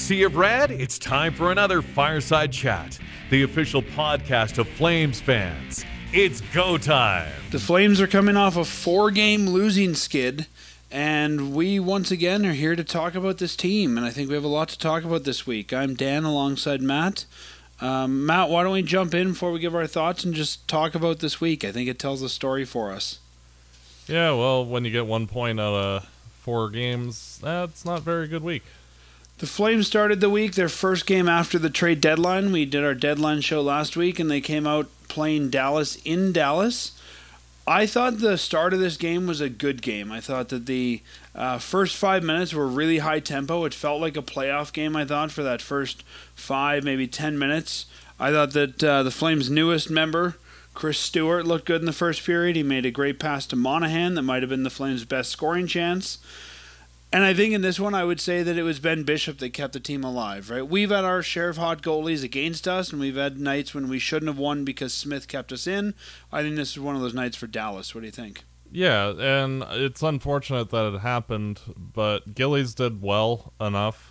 Sea of Red, it's time for another Fireside Chat, the official podcast of Flames fans. It's go time. The Flames are coming off a 4-game losing skid, and we once again are here to talk about this team, and I think we have a lot to talk about this week. I'm Dan alongside Matt. Matt, why don't we jump in before we give our thoughts and just talk about this week? I think it tells a story for us. Yeah, well, when you get 1 point out of 4 games, that's not a very good week. The Flames started the week, their first game after the trade deadline. We did our deadline show last week, and they came out playing Dallas in Dallas. I thought the start of this game was a good game. I thought that the first 5 minutes were really high tempo. It felt like a playoff game, I thought, for that first 5, maybe 10 minutes. I thought that the Flames' newest member, Chris Stewart, looked good in the first period. He made a great pass to Monahan that might have been the Flames' best scoring chance. And I think in this one, I would say that it was Ben Bishop that kept the team alive, right? We've had our share of hot goalies against us, and we've had nights when we shouldn't have won because Smith kept us in. I think this is one of those nights for Dallas. What do you think? Yeah, and it's unfortunate that it happened, but Gillies did well enough.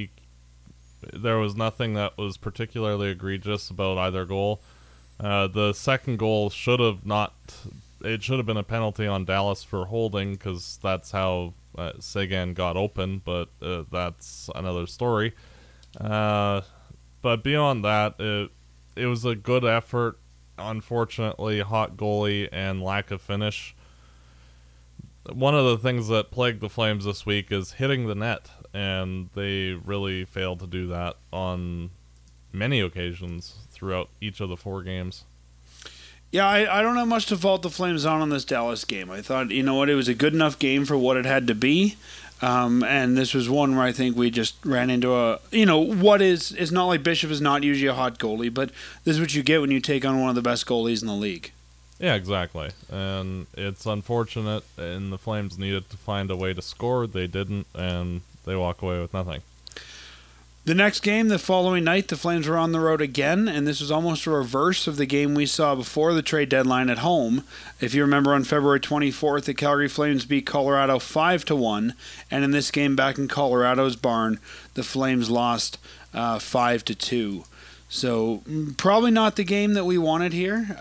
There was nothing that was particularly egregious about either goal. The second goal should have been a penalty on Dallas for holding, because that's how Seguin got open, but that's another story. But beyond that, it was a good effort. Unfortunately, hot goalie and lack of finish. One of the things that plagued the Flames this week is hitting the net, and they really failed to do that on many occasions throughout each of the 4 games. Yeah, I don't have much to fault the Flames on this Dallas game. I thought, it was a good enough game for what it had to be. And this was one where I think we just ran into it's not like Bishop is not usually a hot goalie, but this is what you get when you take on one of the best goalies in the league. Yeah, exactly. And it's unfortunate, and the Flames needed to find a way to score. They didn't, and they walk away with nothing. The next game, the following night, the Flames were on the road again, and this was almost a reverse of the game we saw before the trade deadline at home. If you remember, on February 24th, the Calgary Flames beat Colorado 5-1, and in this game back in Colorado's barn, the Flames lost 5-2. So probably not the game that we wanted here.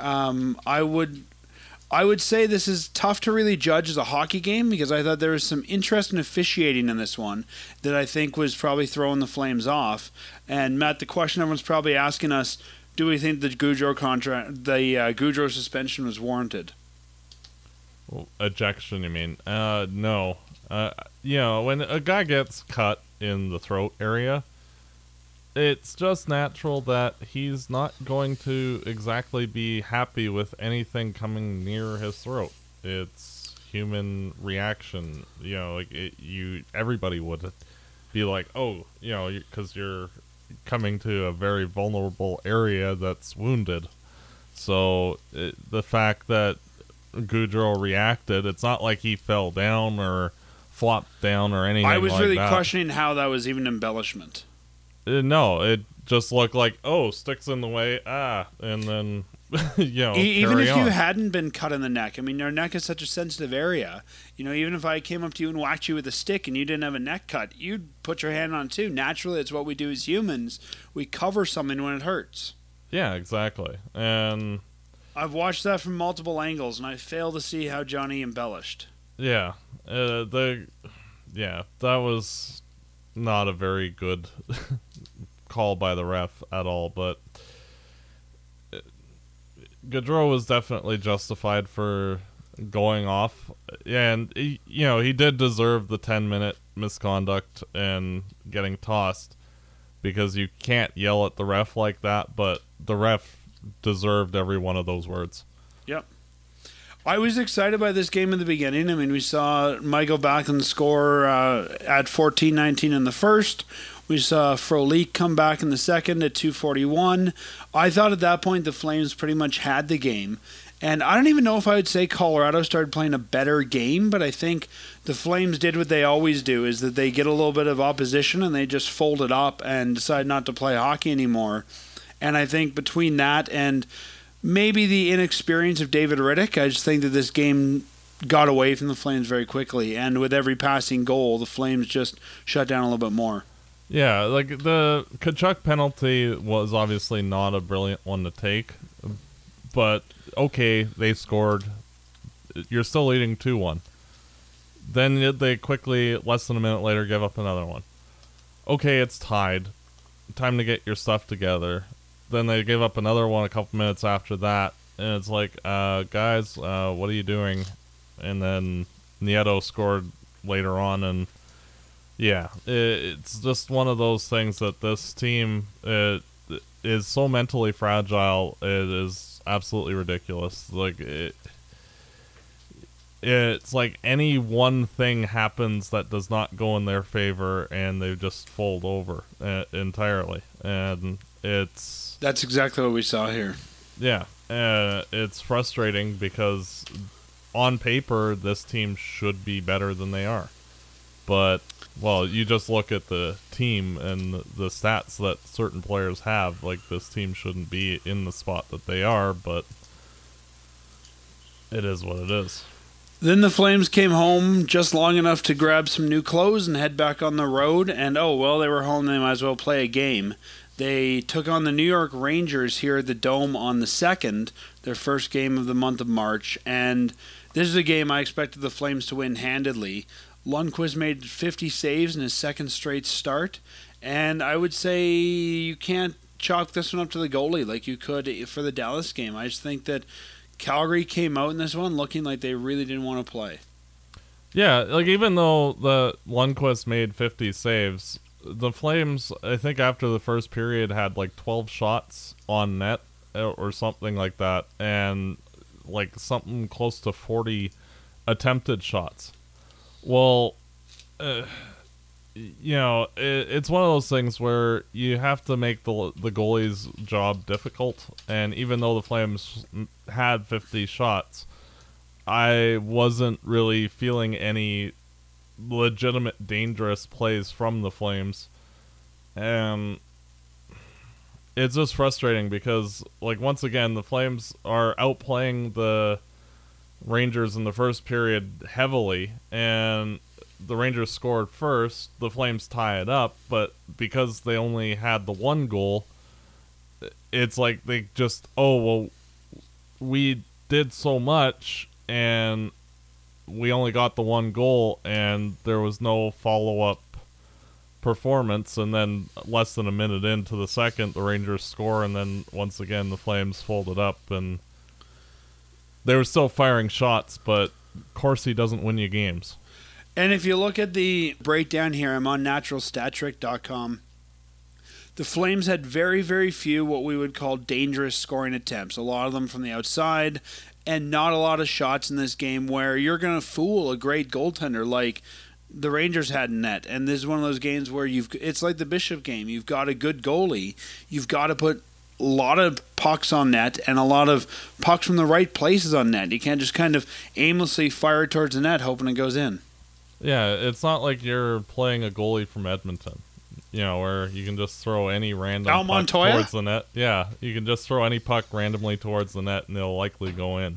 I would say this is tough to really judge as a hockey game, because I thought there was some interest in officiating in this one that I think was probably throwing the Flames off. And Matt, the question everyone's probably asking us, do we think the Gaudreau suspension was warranted? Well, ejection, you mean? No. When a guy gets cut in the throat area, it's just natural that he's not going to exactly be happy with anything coming near his throat. It's human reaction. Everybody would be like, because you're coming to a very vulnerable area that's wounded. So the fact that Gaudreau reacted, it's not like he fell down or flopped down or anything like that. I was really questioning how that was even embellishment. No, it just looked like, sticks in the way, and then, Even if on. you hadn't been cut in the neck, your neck is such a sensitive area. Even if I came up to you and whacked you with a stick and you didn't have a neck cut, you'd put your hand on it too. Naturally, it's what we do as humans. We cover something when it hurts. Yeah, exactly. And I've watched that from multiple angles, and I fail to see how Johnny embellished. Yeah, that was not a very good call by the ref at all, but Gaudreau was definitely justified for going off, and he did deserve the 10-minute misconduct and getting tossed, because you can't yell at the ref like that, but the ref deserved every one of those words. Yep. I was excited by this game in the beginning. We saw Michael Backlund score at 14-19 in the first. We saw Frolik come back in the second at 2:41. I thought at that point the Flames pretty much had the game. And I don't even know if I would say Colorado started playing a better game, but I think the Flames did what they always do, is that they get a little bit of opposition and they just fold it up and decide not to play hockey anymore. And I think between that and maybe the inexperience of David Rittich, I just think that this game got away from the Flames very quickly, and with every passing goal, the Flames just shut down a little bit more. Yeah, like the Kachuk penalty was obviously not a brilliant one to take, but okay, they scored. You're still leading 2-1. Then they quickly, less than a minute later, give up another one. Okay, it's tied. Time to get your stuff together. Then they give up another one a couple minutes after that, and it's like, guys, what are you doing? And then Nieto scored later on, and yeah, it's just one of those things that this team is so mentally fragile. It is absolutely ridiculous. Like it's like any one thing happens that does not go in their favor, and they just fold over entirely. And that's exactly what we saw here. Yeah, it's frustrating because on paper this team should be better than they are, but well, you just look at the team and the stats that certain players have. Like, this team shouldn't be in the spot that they are, but it is what it is. Then the Flames came home just long enough to grab some new clothes and head back on the road. And, oh, well, they were home. They might as well play a game. They took on the New York Rangers here at the Dome on the 2nd, their first game of the month of March. And this is a game I expected the Flames to win handedly. Lundqvist made 50 saves in his second straight start, and I would say you can't chalk this one up to the goalie like you could for the Dallas game. I just think that Calgary came out in this one looking like they really didn't want to play. Yeah, like even though the Lundqvist made 50 saves, the Flames, I think after the first period, had like 12 shots on net or something like that, and like something close to 40 attempted shots. Well, you know, it's one of those things where you have to make the goalie's job difficult. And even though the Flames had 50 shots, I wasn't really feeling any legitimate dangerous plays from the Flames. And it's just frustrating because, like, once again, the Flames are outplaying the Rangers in the first period heavily, and the Rangers scored first. The Flames tie it up, but because they only had the one goal, it's like they just, oh, well, we did so much and we only got the one goal, and there was no follow-up performance. And then less than a minute into the second, the Rangers score, and then once again the Flames folded up, and they were still firing shots, but Corsi doesn't win you games. And if you look at the breakdown here, I'm on naturalstattrick.com. The Flames had very, very few what we would call dangerous scoring attempts. A lot of them from the outside, and not a lot of shots in this game where you're going to fool a great goaltender like the Rangers had in net. And this is one of those games where it's like the Bishop game. You've got a good goalie. You've got to put a lot of pucks on net and a lot of pucks from the right places on net. You can't just kind of aimlessly fire it towards the net hoping it goes in. Yeah, it's not like you're playing a goalie from Edmonton, you know, where you can just throw any random puck towards the net. Yeah, you can just throw any puck randomly towards the net and they'll likely go in.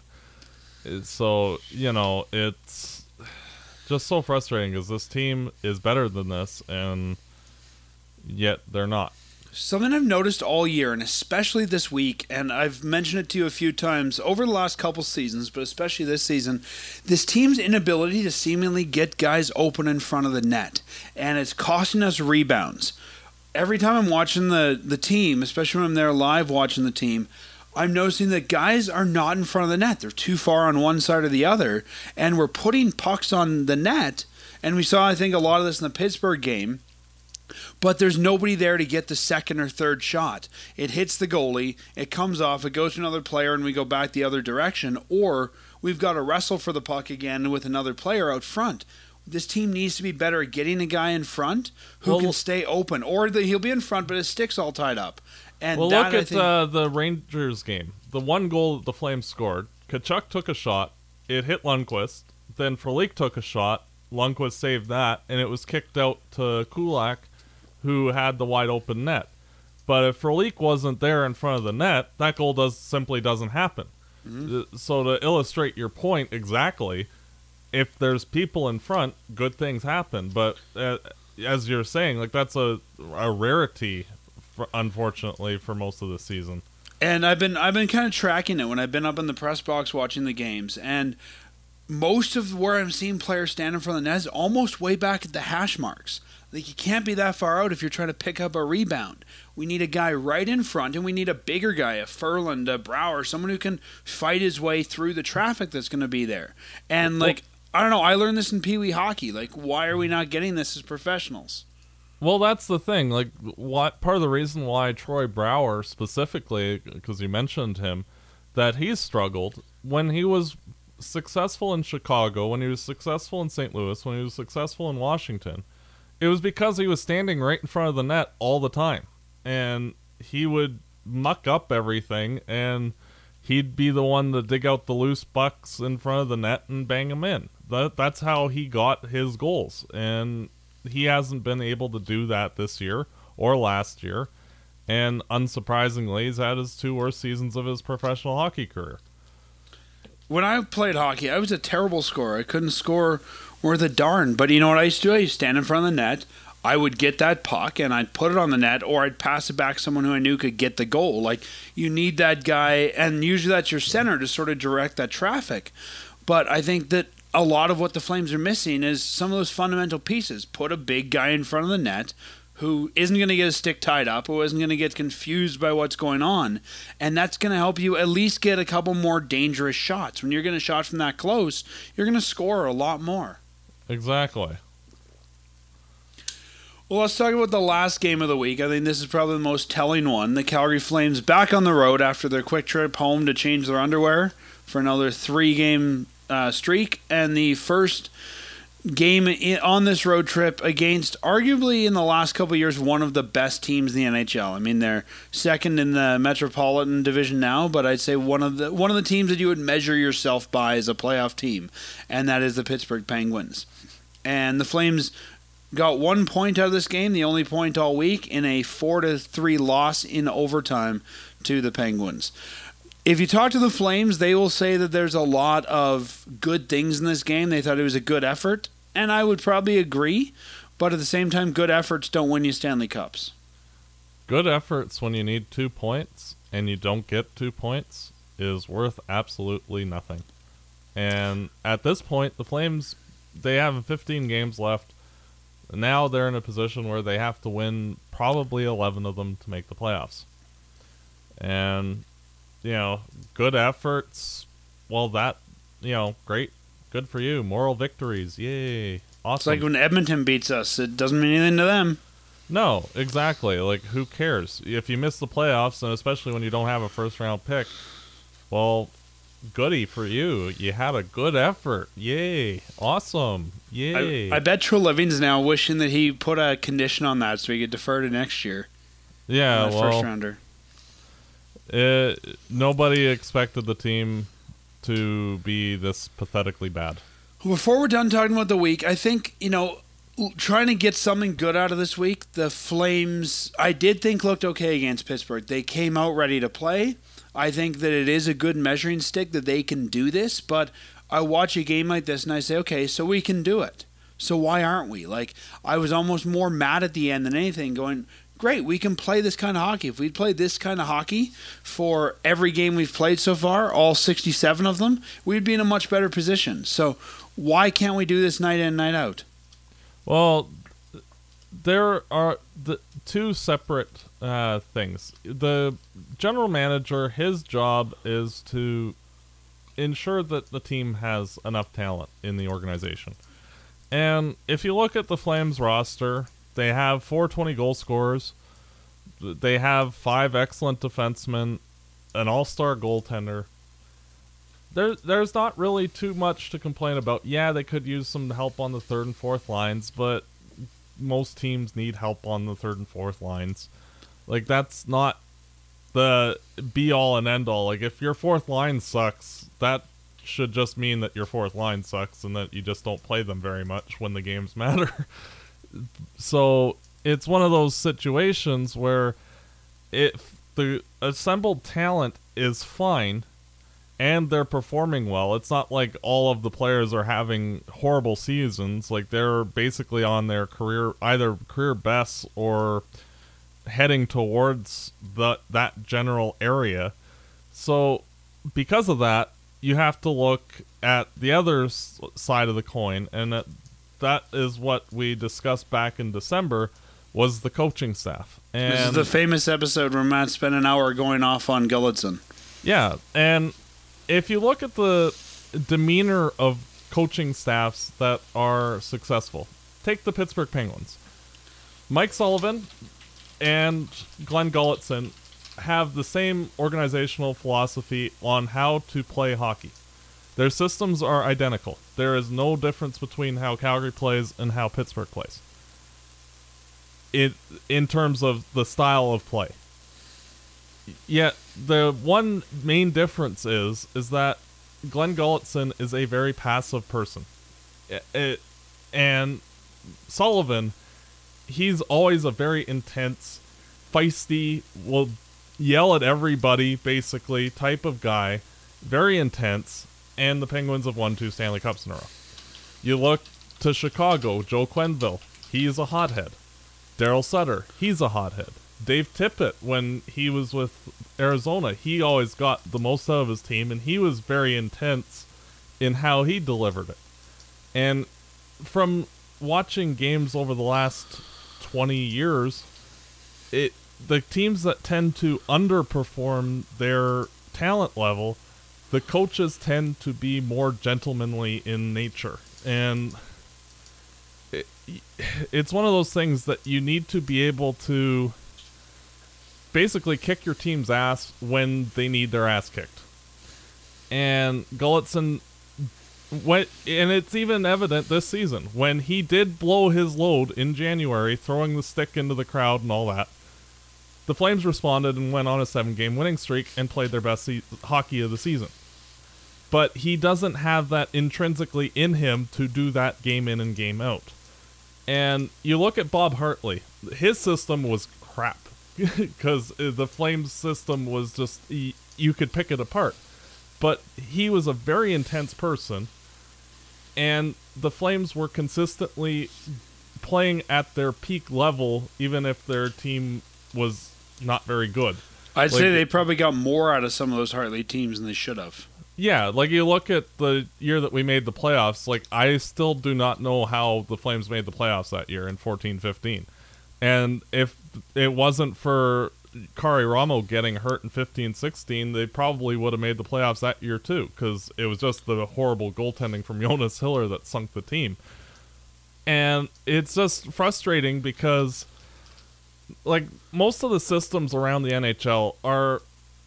So, you know, it's just so frustrating because this team is better than this, and yet they're not. Something I've noticed all year, and especially this week, and I've mentioned it to you a few times over the last couple seasons, but especially this season, this team's inability to seemingly get guys open in front of the net, and it's costing us rebounds. Every time I'm watching the team, especially when I'm there live watching the team, I'm noticing that guys are not in front of the net. They're too far on one side or the other, and we're putting pucks on the net, and we saw, I think, a lot of this in the Pittsburgh game. But there's nobody there to get the second or third shot. It hits the goalie, it comes off, it goes to another player, and we go back the other direction. Or we've got to wrestle for the puck again with another player out front. This team needs to be better at getting a guy in front who can stay open. Or he'll be in front, but his stick's all tied up. And well, look at the Rangers game. The one goal that the Flames scored, Kachuk took a shot, it hit Lundqvist, then Frolic took a shot, Lundqvist saved that, and it was kicked out to Kulak, who had the wide open net. But if Frolic wasn't there in front of the net, that goal simply doesn't happen. Mm-hmm. So to illustrate your point exactly, if there's people in front, good things happen. But as you're saying, like that's a rarity, unfortunately, for most of the season. And I've been kind of tracking it when I've been up in the press box watching the games, and most of where I'm seeing players stand in front of the net is almost way back at the hash marks. Like, you can't be that far out if you're trying to pick up a rebound. We need a guy right in front, and we need a bigger guy, a Furland, a Brouwer, someone who can fight his way through the traffic that's going to be there. And, like, I don't know, I learned this in Pee Wee hockey. Like, why are we not getting this as professionals? Well, that's the thing. Like, part of the reason why Troy Brouwer specifically, because you mentioned him, that he's struggled when he was successful in Chicago, when he was successful in St. Louis, when he was successful in Washington. It was because he was standing right in front of the net all the time. And he would muck up everything, and he'd be the one to dig out the loose pucks in front of the net and bang them in. That's how he got his goals. And he hasn't been able to do that this year or last year. And unsurprisingly, he's had his 2 worst seasons of his professional hockey career. When I played hockey, I was a terrible scorer. I couldn't score worth a darn. But you know what I used to do? I used to stand in front of the net. I would get that puck and I'd put it on the net, or I'd pass it back to someone who I knew could get the goal. Like, you need that guy, and usually that's your center to sort of direct that traffic. But I think that a lot of what the Flames are missing is some of those fundamental pieces. Put a big guy in front of the net who isn't going to get his stick tied up, who isn't going to get confused by what's going on, and that's going to help you at least get a couple more dangerous shots. When you're getting a shot from that close, you're going to score a lot more. Exactly. Well, let's talk about the last game of the week. I think this is probably the most telling one. The Calgary Flames back on the road after their quick trip home to change their underwear for another 3-game streak, and the first game on this road trip against arguably in the last couple of years one of the best teams in the NHL. I mean, they're second in the Metropolitan Division now, but I'd say one of the teams that you would measure yourself by as a playoff team, and that is the Pittsburgh Penguins. And the Flames got 1 point out of this game, the only point all week, in a 4-3 loss in overtime to the Penguins. If you talk to the Flames, they will say that there's a lot of good things in this game. They thought it was a good effort, and I would probably agree, but at the same time, good efforts don't win you Stanley Cups. Good efforts when you need 2 points and you don't get 2 points is worth absolutely nothing. And at this point, the Flames, they have 15 games left. Now they're in a position where they have to win probably 11 of them to make the playoffs. And, you know, good efforts, well, that, you know, great. Good for you. Moral victories. Yay. Awesome. It's like when Edmonton beats us. It doesn't mean anything to them. No, exactly. Like, who cares? If you miss the playoffs, and especially when you don't have a first-round pick, well, goody for you. You had a good effort. Yay. Awesome. Yay. I bet Treliving's now wishing that he put a condition on that so he could defer to next year. Yeah, well, first rounder. Nobody expected the team to be this pathetically bad. Before we're done talking about the week, I think, you know, trying to get something good out of this week, the Flames, I did think looked okay against Pittsburgh. They came out ready to play. I think that it is a good measuring stick that they can do this, but I watch a game like this and I say, okay, so we can do it. So why aren't we? Like, I was almost more mad at the end than anything, going, great, we can play this kind of hockey. If we'd played this kind of hockey for every game we've played so far, all 67 of them, we'd be in a much better position. So why can't we do this night in, night out? Well, there are the two separate things. The general manager, his job is to ensure that the team has enough talent in the organization. And if you look at the Flames roster, they have 420 goal scorers. They have 5 excellent defensemen, an all-star goaltender. There's not really too much to complain about. Yeah, they could use some help on the third and fourth lines, but most teams need help on the third and fourth lines. Like, that's not the be-all and end-all. Like, if your fourth line sucks, that should just mean that your fourth line sucks and that you just don't play them very much when the games matter. So it's one of those situations where if the assembled talent is fine and they're performing well. It's not like all of the players are having horrible seasons. Like, they're basically on their either career bests or heading towards that general area. So because of that, you have to look at the other side of the coin, and that is what we discussed back in December, was the coaching staff. And this is the famous episode where Matt spent an hour going off on Gulletson. Yeah, and if you look at the demeanor of coaching staffs that are successful, take the Pittsburgh Penguins. Mike Sullivan and Glenn Gulletson have the same organizational philosophy on how to play hockey. Their systems are identical. There is no difference between how Calgary plays and how Pittsburgh plays, in terms of the style of play. Yet the one main difference is that Glenn Gulletson is a very passive person, and Sullivan, he's always a very intense, feisty, will yell at everybody basically type of guy, very intense. And the Penguins have won 2 Stanley Cups in a row. You look to Chicago, Joe Quenneville, he's a hothead. Darryl Sutter, he's a hothead. Dave Tippett, when he was with Arizona, he always got the most out of his team, and he was very intense in how he delivered it. And from watching games over the last 20 years, the teams that tend to underperform their talent level, the coaches tend to be more gentlemanly in nature. And it's one of those things that you need to be able to basically kick your team's ass when they need their ass kicked. And Gulletson, and it's even evident this season, when he did blow his load in January, throwing the stick into the crowd and all that, the Flames responded and went on a 7-game winning streak and played their best hockey of the season. But he doesn't have that intrinsically in him to do that game in and game out. And you look at Bob Hartley, his system was crap. Because the Flames system was just, you could pick it apart. But he was a very intense person, and the Flames were consistently playing at their peak level, even if their team was not very good. I'd say they probably got more out of some of those Hartley teams than they should have. Yeah, like you look at the year that we made the playoffs, like I still do not know how the Flames made the playoffs that year in 14-15. And if it wasn't for Kari Ramo getting hurt in 15-16, they probably would have made the playoffs that year too, because it was just the horrible goaltending from Jonas Hiller that sunk the team. And it's just frustrating because like most of the systems around the NHL are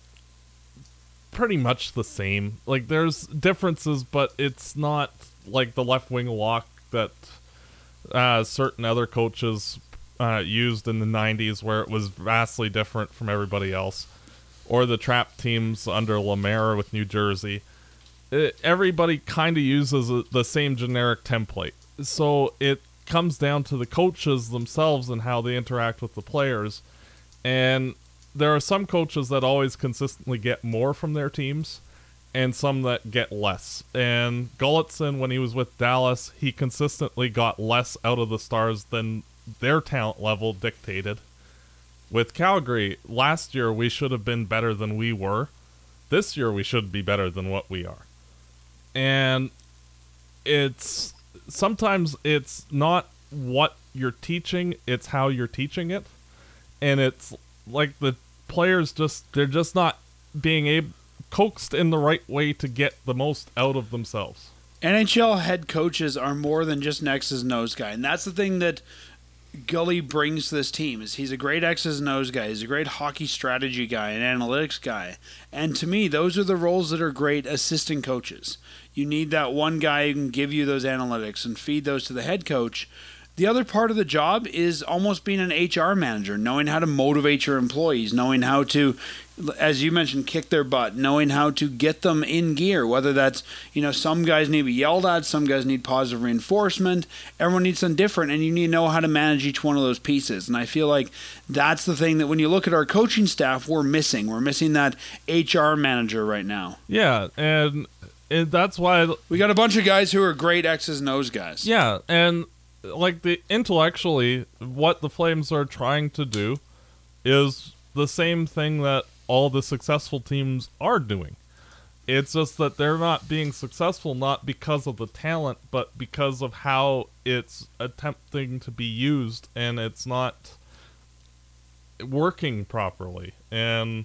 pretty much the same. Like there's differences, but it's not like the left wing lock that certain other coaches used in the 90s, where it was vastly different from everybody else, or the trap teams under Lemaire with New Jersey. Everybody kind of uses the same generic template, so it comes down to the coaches themselves and how they interact with the players. And there are some coaches that always consistently get more from their teams, and some that get less. And Gulletson, when he was with Dallas, he consistently got less out of the Stars than their talent level dictated. With Calgary, last year we should have been better than we were. This year we should be better than what we are. And sometimes it's not what you're teaching, it's how you're teaching it. And it's like the players they're just not being coaxed in the right way to get the most out of themselves. NHL head coaches are more than just an X's and O's guy, and that's the thing that Gully brings to this team. Is he's a great X's and O's guy, he's a great hockey strategy guy, an analytics guy, and to me those are the roles that are great assistant coaches. You need that one guy who can give you those analytics and feed those to the head coach. The other part of the job is almost being an HR manager, knowing how to motivate your employees, knowing how to as you mentioned, kick their butt, knowing how to get them in gear, whether that's, some guys need to be yelled at, some guys need positive reinforcement, everyone needs something different, and you need to know how to manage each one of those pieces. And I feel like that's the thing that when you look at our coaching staff, we're missing. We're missing that HR manager right now. Yeah, and that's why we got a bunch of guys who are great X's and O's guys. Yeah, and like intellectually, what the Flames are trying to do is the same thing that all the successful teams are doing. It's just that they're not being successful not because of the talent, but because of how it's attempting to be used, and it's not working properly. And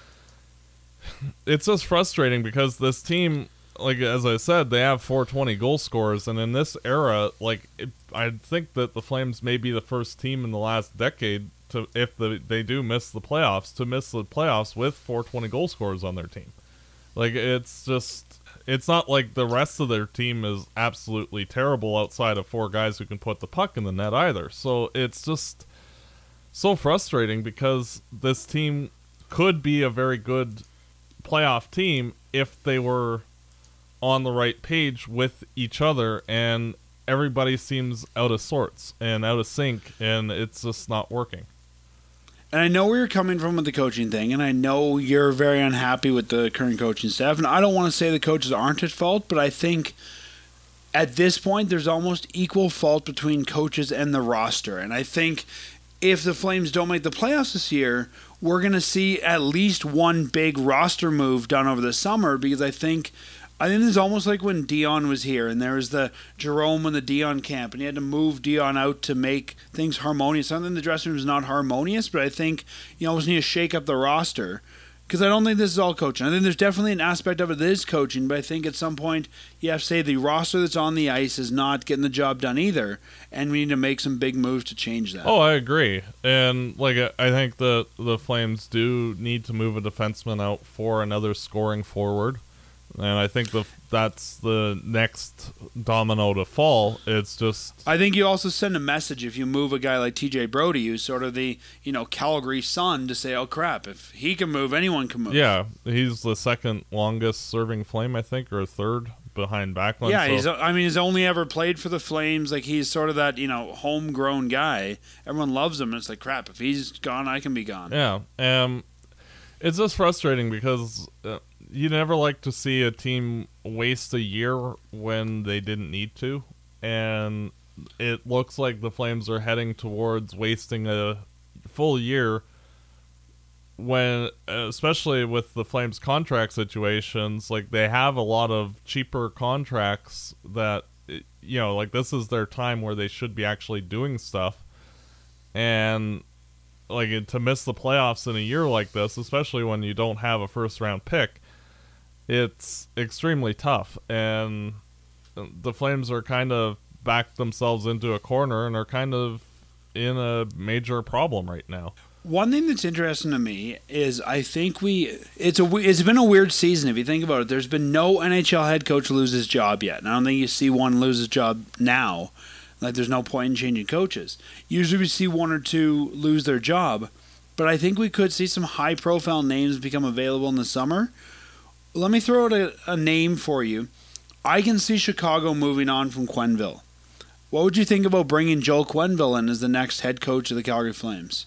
it's just frustrating because this team, like as I said, they have 420 goal scorers, and in this era, I think that the Flames may be the first team in the last decade to, if they do miss the playoffs with 420 goal scorers on their team. Like, it's not like the rest of their team is absolutely terrible outside of 4 guys who can put the puck in the net either. So it's just so frustrating because this team could be a very good playoff team if they were on the right page with each other, and everybody seems out of sorts and out of sync, and it's just not working. And I know where you're coming from with the coaching thing, and I know you're very unhappy with the current coaching staff, and I don't want to say the coaches aren't at fault, but I think at this point there's almost equal fault between coaches and the roster. And I think if the Flames don't make the playoffs this year, we're going to see at least one big roster move done over the summer, because I think it's almost like when Dion was here and there was the Jerome and the Dion camp, and you had to move Dion out to make things harmonious. I don't think the dressing room is not harmonious, but I think you always need to shake up the roster, because I don't think this is all coaching. I think there's definitely an aspect of it that is coaching, but I think at some point you have to say the roster that's on the ice is not getting the job done either, and we need to make some big moves to change that. Oh, I agree. And I think the Flames do need to move a defenseman out for another scoring forward. And I think that's the next domino to fall. It's just, I think you also send a message if you move a guy like TJ Brody, who's sort of the Calgary Sun, to say, oh crap, if he can move, anyone can move. Yeah, he's the second longest serving Flame, I think, or third behind Backlund. Yeah, he's only ever played for the Flames. Like, he's sort of that homegrown guy. Everyone loves him, and it's like, crap, if he's gone, I can be gone. Yeah, it's just frustrating because you never like to see a team waste a year when they didn't need to, and it looks like the Flames are heading towards wasting a full year when, especially with the Flames contract situations, like they have a lot of cheaper contracts that, this is their time where they should be actually doing stuff, and to miss the playoffs in a year like this, especially when you don't have a first round pick, it's extremely tough, and the Flames are kind of backed themselves into a corner and are kind of in a major problem right now. One thing that's interesting to me is I think it's been a weird season if you think about it. There's been no NHL head coach lose his job yet, and I don't think you see one lose his job now. Like, there's no point in changing coaches. Usually we see one or two lose their job, but I think we could see some high-profile names become available in the summer. Let me throw out a name for you. I can see Chicago moving on from Quenneville. What would you think about bringing Joel Quenneville in as the next head coach of the Calgary Flames?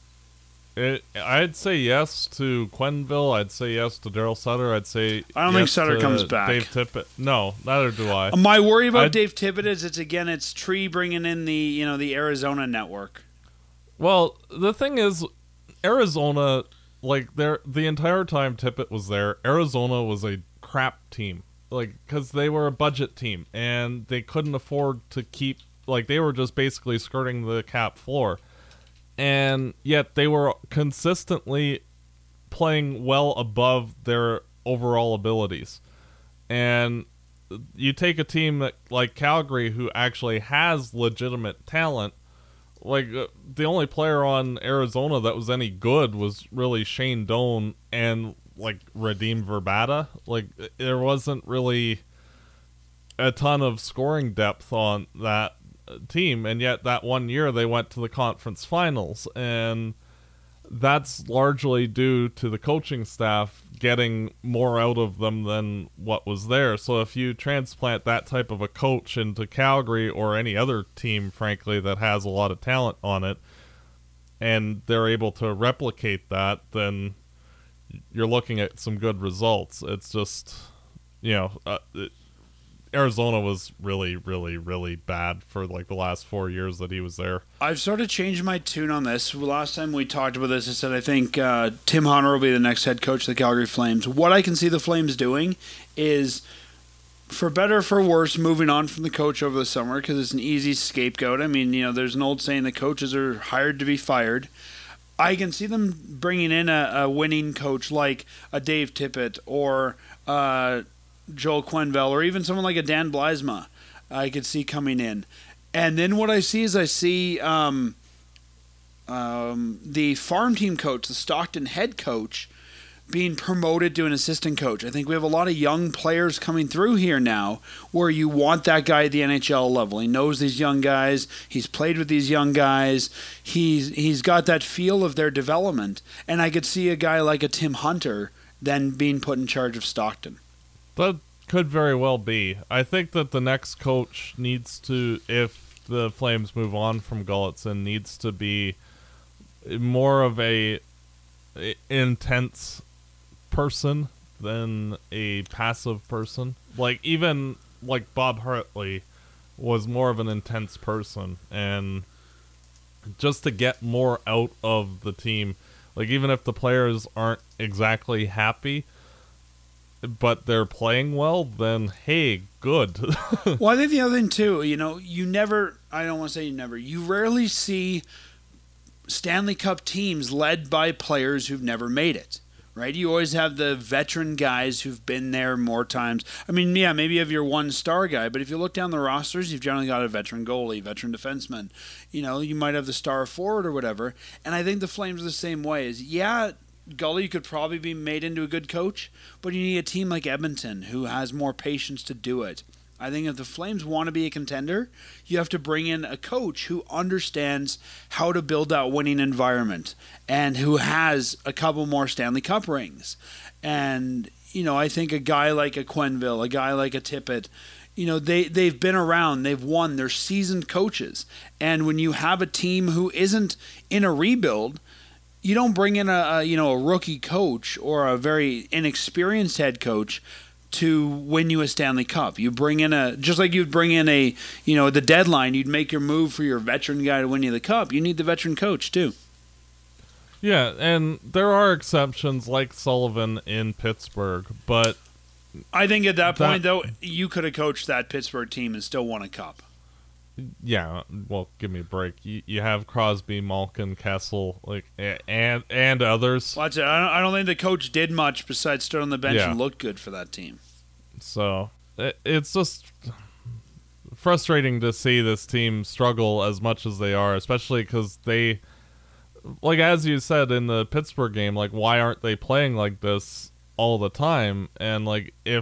I'd say yes to Quenneville. I'd say yes to Daryl Sutter. I'd say I don't think Sutter comes back. Dave Tippett. No, neither do I. My worry about Dave Tippett is it's Tree bringing in the Arizona network. Well, the thing is, Arizona, the entire time Tippett was there, Arizona was a crap team. Because they were a budget team, and they couldn't afford to keep, they were just basically skirting the cap floor. And yet they were consistently playing well above their overall abilities. And you take a team like Calgary, who actually has legitimate talent. The only player on Arizona that was any good was really Shane Doan and Radim Verbata. There wasn't really a ton of scoring depth on that team, and yet that one year they went to the conference finals, and that's largely due to the coaching staff getting more out of them than what was there. So if you transplant that type of a coach into Calgary or any other team, frankly, that has a lot of talent on it, and they're able to replicate that, then you're looking at some good results. It's just, Arizona was really, really, really bad for like the last 4 years that he was there. I've sort of changed my tune on this. Last time we talked about this, I said I think Tim Hunter will be the next head coach of the Calgary Flames. What I can see the Flames doing is, for better or for worse, moving on from the coach over the summer because it's an easy scapegoat. I mean, there's an old saying that coaches are hired to be fired. I can see them bringing in a winning coach like a Dave Tippett or Joel Quenneville, or even someone like a Dan Blysma. I could see coming in. And then what I see is the farm team coach, the Stockton head coach, being promoted to an assistant coach. I think we have a lot of young players coming through here now where you want that guy at the NHL level. He knows these young guys. He's played with these young guys. He's got that feel of their development. And I could see a guy like a Tim Hunter then being put in charge of Stockton. That could very well be. I think that the next coach needs to, if the Flames move on from Gulutzan, needs to be more of a intense person than a passive person. Like, even like Bob Hartley was more of an intense person, and just to get more out of the team, like even if the players aren't exactly happy but they're playing well, then hey, good. Well, I think the other thing too, you rarely see Stanley Cup teams led by players who've never made it, right? You always have the veteran guys who've been there more times. I mean, yeah, maybe you have your one-star guy, but if you look down the rosters, you've generally got a veteran goalie, veteran defenseman. You might have the star forward or whatever. And I think the Flames are the same way. Gully could probably be made into a good coach, but you need a team like Edmonton who has more patience to do it. I think if the Flames want to be a contender, you have to bring in a coach who understands how to build that winning environment and who has a couple more Stanley Cup rings. And, I think a guy like a Quenneville, a guy like a Tippett, they've been around, they've won, they're seasoned coaches. And when you have a team who isn't in a rebuild, you don't bring in a rookie coach or a very inexperienced head coach to win you a Stanley Cup. You bring in just like you'd bring in the deadline, you'd make your move for your veteran guy to win you the cup. You need the veteran coach too. Yeah, and there are exceptions like Sullivan in Pittsburgh, but I think at that point though, you could have coached that Pittsburgh team and still won a cup. Yeah, well, give me a break. You have Crosby, Malkin, Kessel, and others. Well, that's it. I don't think the coach did much besides stood on the bench and looked good for that team. So it's just frustrating to see this team struggle as much as they are, especially because they, like as you said in the Pittsburgh game, like why aren't they playing like this all the time? And if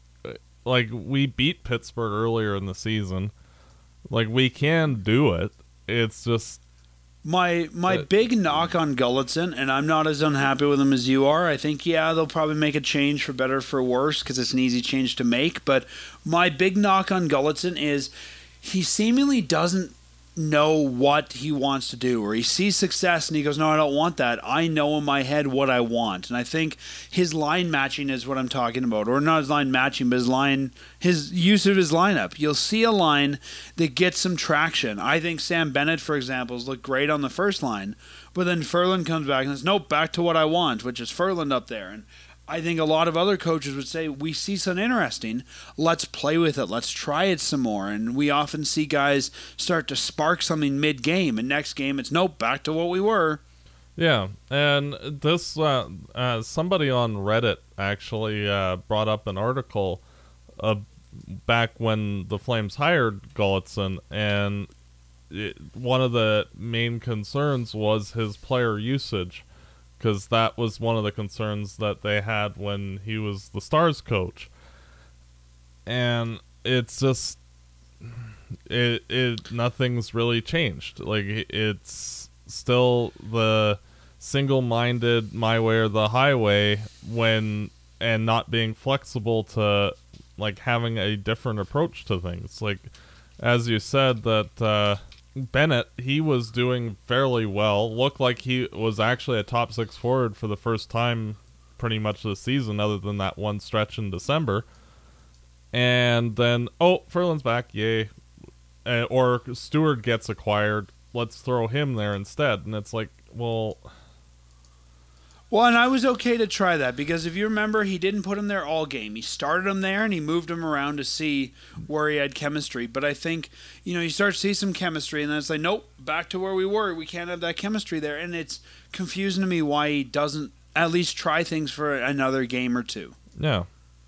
we beat Pittsburgh earlier in the season. We can do it. It's just my big knock on Gulutzan, and I'm not as unhappy with him as you are. I think, they'll probably make a change for better or for worse because it's an easy change to make. But my big knock on Gulutzan is he seemingly doesn't know what he wants to do, or he sees success and he goes, no, I don't want that. I know in my head what I want. And I think his line matching is what I'm talking about, or not his line matching, but his use of his lineup. You'll see a line that gets some traction. I think Sam Bennett, for example, has looked great on the first line, but then Ferland comes back and says, nope, back to what I want, which is Ferland up there. And I think a lot of other coaches would say, we see something interesting, let's play with it, let's try it some more. And we often see guys start to spark something mid-game, and next game it's, nope, back to what we were. Yeah, and this somebody on Reddit actually brought up an article back when the Flames hired Gulutzan, and one of the main concerns was his player usage, because that was one of the concerns that they had when he was the Stars coach. And it's just nothing's really changed. It's still the single-minded, my way or the highway, and not being flexible to like having a different approach to things. Like as you said, that Bennett, he was doing fairly well. Looked like he was actually a top 6 forward for the first time pretty much this season, other than that one stretch in December. And then, Ferland's back, yay. Or Stewart gets acquired, let's throw him there instead. And it's like, well, and I was okay to try that because if you remember, he didn't put him there all game. He started him there and he moved him around to see where he had chemistry. But I think, you start to see some chemistry and then it's like, nope, back to where we were. We can't have that chemistry there. And it's confusing to me why he doesn't at least try things for another game or two. Yeah.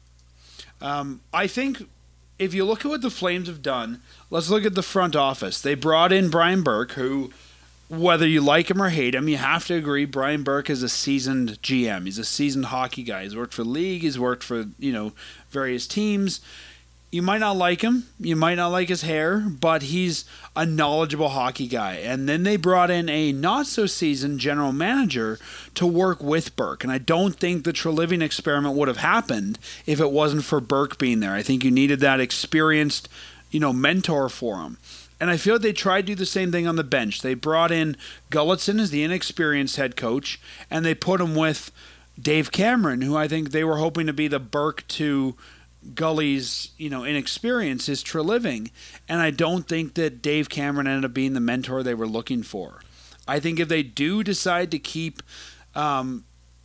I think if you look at what the Flames have done, let's look at the front office. They brought in Brian Burke, who, whether you like him or hate him, you have to agree Brian Burke is a seasoned GM. He's a seasoned hockey guy. He's worked for the league. He's worked for, various teams. You might not like him. You might not like his hair, but he's a knowledgeable hockey guy. And then they brought in a not-so-seasoned general manager to work with Burke. And I don't think the Treliving experiment would have happened if it wasn't for Burke being there. I think you needed that experienced, mentor for him. And I feel like they tried to do the same thing on the bench. They brought in Gulutzan as the inexperienced head coach, and they put him with Dave Cameron, who I think they were hoping to be the Burke to Gully's, inexperience is Treliving. And I don't think that Dave Cameron ended up being the mentor they were looking for. I think if they do decide to keep Gulutzan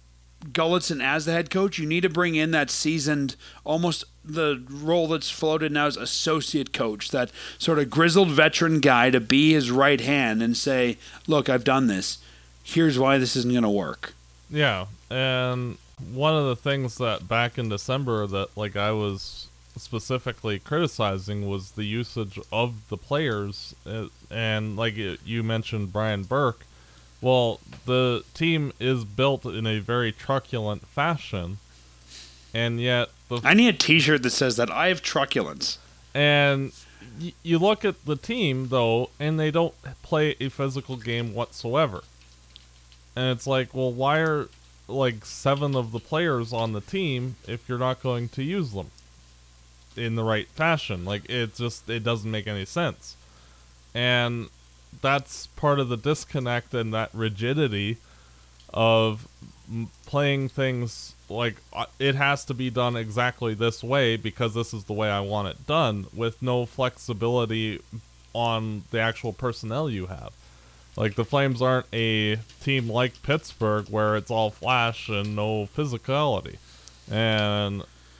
as the head coach, you need to bring in that seasoned, almost the role that's floated now as associate coach, that sort of grizzled veteran guy to be his right hand and say, look, I've done this. Here's why this isn't going to work. Yeah, and one of the things that back in December that I was specifically criticizing was the usage of the players, and you mentioned Brian Burke. Well, the team is built in a very truculent fashion, and yet I need a t-shirt that says that I have truculence. And you look at the team though, and they don't play a physical game whatsoever. And it's like, well, why are 7 of the players on the team if you're not going to use them in the right fashion? It doesn't make any sense. And that's part of the disconnect and that rigidity of playing things it has to be done exactly this way because this is the way I want it done, with no flexibility on the actual personnel you have. The Flames aren't a team like Pittsburgh where it's all flash and no physicality. And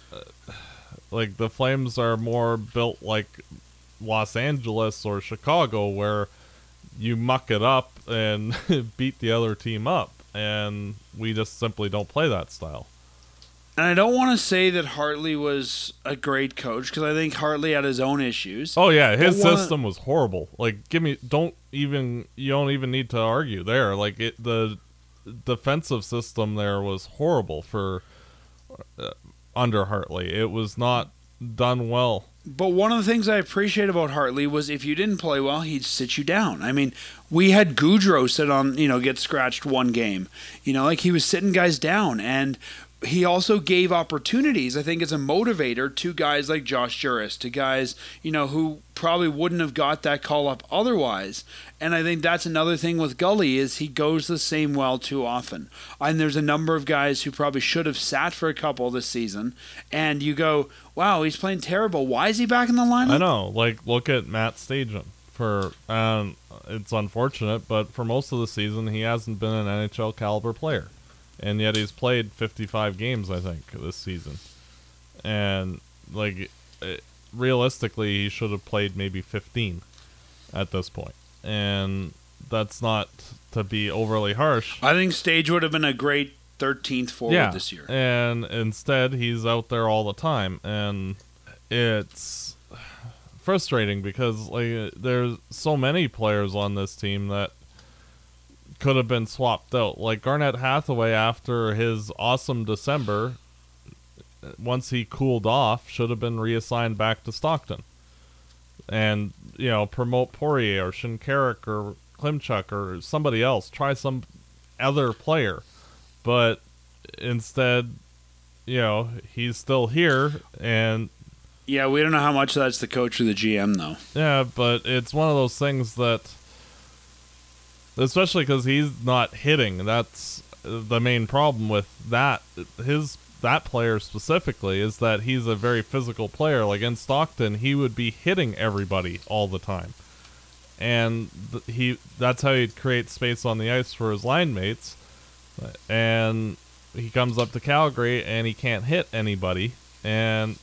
the Flames are more built like Los Angeles or Chicago, where you muck it up and beat the other team up. And we just simply don't play that style. And I don't want to say that Hartley was a great coach, because I think Hartley had his own issues. Oh yeah, his system was horrible. You don't even need to argue there. The defensive system there was horrible for under Hartley. It was not done well. But one of the things I appreciate about Hartley was if you didn't play well, he'd sit you down. I mean, we had Goudreau sit on, get scratched one game. He was sitting guys down, and he also gave opportunities, I think, as a motivator to guys like Josh Juris, to guys, who probably wouldn't have got that call up otherwise. And I think that's another thing with Gully, is he goes the same well too often. And there's a number of guys who probably should have sat for a couple this season, and you go, wow, he's playing terrible. Why is he back in the lineup? I know. Look at Matt Stajan. It's unfortunate, but for most of the season, he hasn't been an NHL caliber player. And yet he's played 55 games, I think, this season. And, realistically, he should have played maybe 15 at this point. And that's not to be overly harsh. I think Stage would have been a great 13th forward this year. And instead, he's out there all the time. And it's frustrating because, there's so many players on this team that could have been swapped out. Garnett Hathaway, after his awesome December, once he cooled off, should have been reassigned back to Stockton. And, promote Poirier or Shinkarik or Klimchuk or somebody else. Try some other player. But instead, he's still here, and yeah, we don't know how much that's the coach or the GM, though. yeah, but it's one of those things that, especially because he's not hitting, that's the main problem with that. That player specifically is that he's a very physical player. Like in Stockton, he would be hitting everybody all the time, and that's how he'd create space on the ice for his line mates. And he comes up to Calgary and he can't hit anybody, and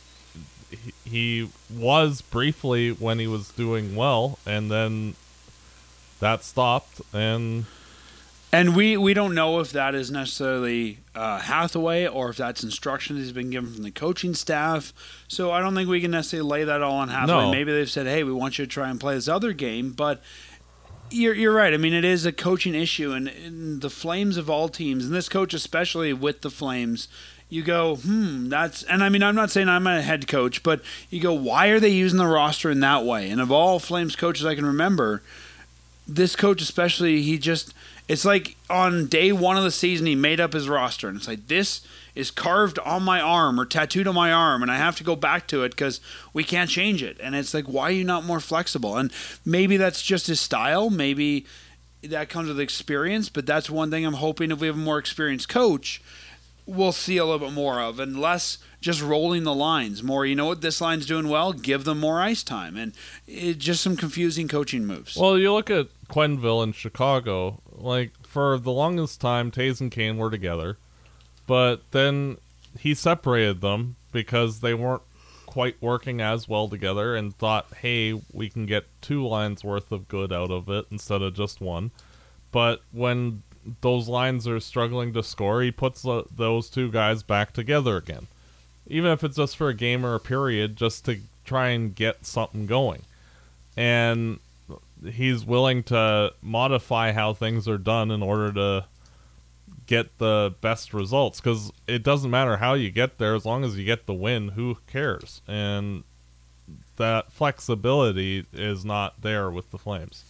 he was briefly when he was doing well, and then that stopped. And we don't know if that is necessarily Hathaway or if that's instructions he's been given from the coaching staff. So I don't think we can necessarily lay that all on Hathaway. No. Maybe they've said, hey, we want you to try and play this other game. But you're right. I mean, it is a coaching issue. And the Flames of all teams, and this coach especially with the Flames, you go, that's... And I mean, I'm not saying I'm a head coach, but you go, why are they using the roster in that way? And of all Flames coaches I can remember, this coach especially, it's like on day one of the season, he made up his roster. And it's like, this is carved on my arm or tattooed on my arm, and I have to go back to it because we can't change it. And it's like, why are you not more flexible? And maybe that's just his style. Maybe that comes with experience. But that's one thing I'm hoping if we have a more experienced coach, we'll see a little bit more of. And less just rolling the lines. More, you know what, this line's doing well, give them more ice time. And just some confusing coaching moves. Well, you look at Quenneville in Chicago, like, for the longest time, Taves and Kane were together, but then he separated them because they weren't quite working as well together and thought, hey, we can get 2 lines worth of good out of it instead of just one. But when those lines are struggling to score, he puts those 2 guys back together again, even if it's just for a game or a period, just to try and get something going. And he's willing to modify how things are done in order to get the best results, because it doesn't matter how you get there as long as you get the win. Who cares? And that flexibility is not there with the Flames.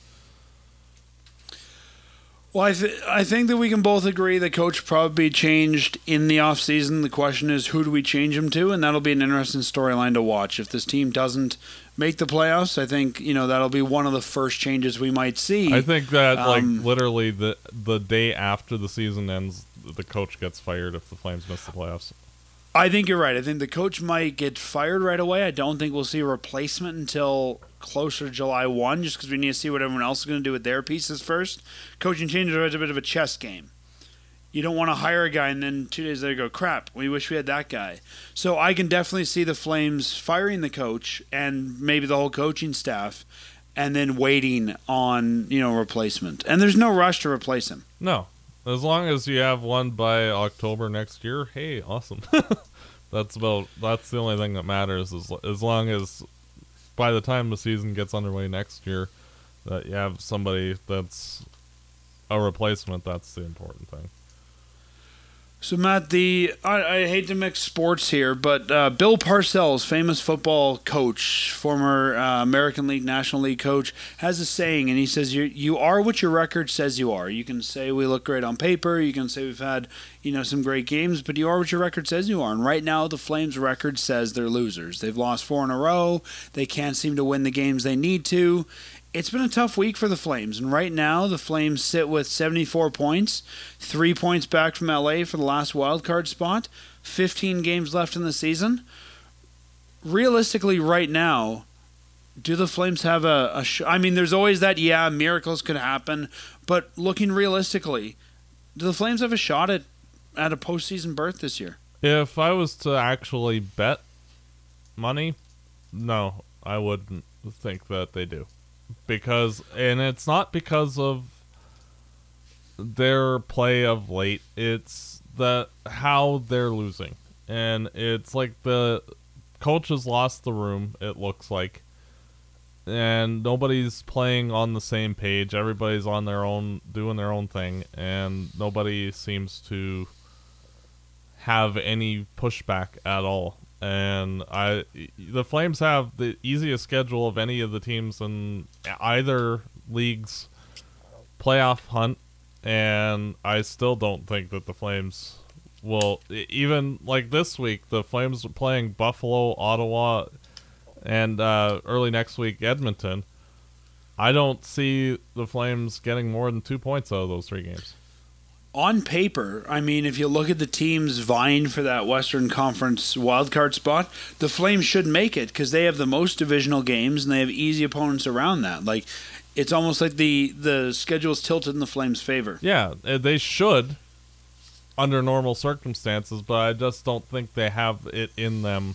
Well, I think that we can both agree the coach probably changed in the offseason. The question is, who do we change him to? And that'll be an interesting storyline to watch. If this team doesn't make the playoffs, I think that'll be one of the first changes we might see. I think that literally the day after the season ends, the coach gets fired if the Flames miss the playoffs. I think you're right. I think the coach might get fired right away. I don't think we'll see a replacement until closer to July 1, just because we need to see what everyone else is going to do with their pieces first. Coaching changes are a bit of a chess game. You don't want to hire a guy and then 2 days later go, crap, we wish we had that guy. So I can definitely see the Flames firing the coach and maybe the whole coaching staff and then waiting on, replacement. And there's no rush to replace him. No. As long as you have one by October next year, hey, awesome. That's the only thing that matters, as long as by the time the season gets underway next year, that you have somebody that's a replacement. That's the important thing. So, Matt, I hate to mix sports here, but Bill Parcells, famous football coach, former American League, National League coach, has a saying, and he says, you are what your record says you are. You can say we look great on paper, you can say we've had some great games, but you are what your record says you are. And right now, the Flames' record says they're losers. They've lost 4 in a row. They can't seem to win the games they need to. It's been a tough week for the Flames, and right now the Flames sit with 74 points, 3 points back from LA for the last wildcard spot, 15 games left in the season. Realistically, right now, do the Flames have I mean, there's always that, miracles could happen, but looking realistically, do the Flames have a shot at a postseason berth this year? If I was to actually bet money, no, I wouldn't think that they do. And it's not because of their play of late, it's how they're losing. And it's like the coach has lost the room, it looks like. And nobody's playing on the same page. Everybody's on their own, doing their own thing, and nobody seems to have any pushback at all. And the Flames have the easiest schedule of any of the teams in either league's playoff hunt, and I still don't think that the Flames will. Even like this week, the Flames are playing Buffalo, Ottawa, and early next week Edmonton. I don't see the Flames getting more than 2 points out of those 3 games. On paper, I mean, if you look at the teams vying for that Western Conference wildcard spot, the Flames should make it because they have the most divisional games and they have easy opponents around that. Like, it's almost like the schedule is tilted in the Flames' favor. Yeah, they should under normal circumstances, but I just don't think they have it in them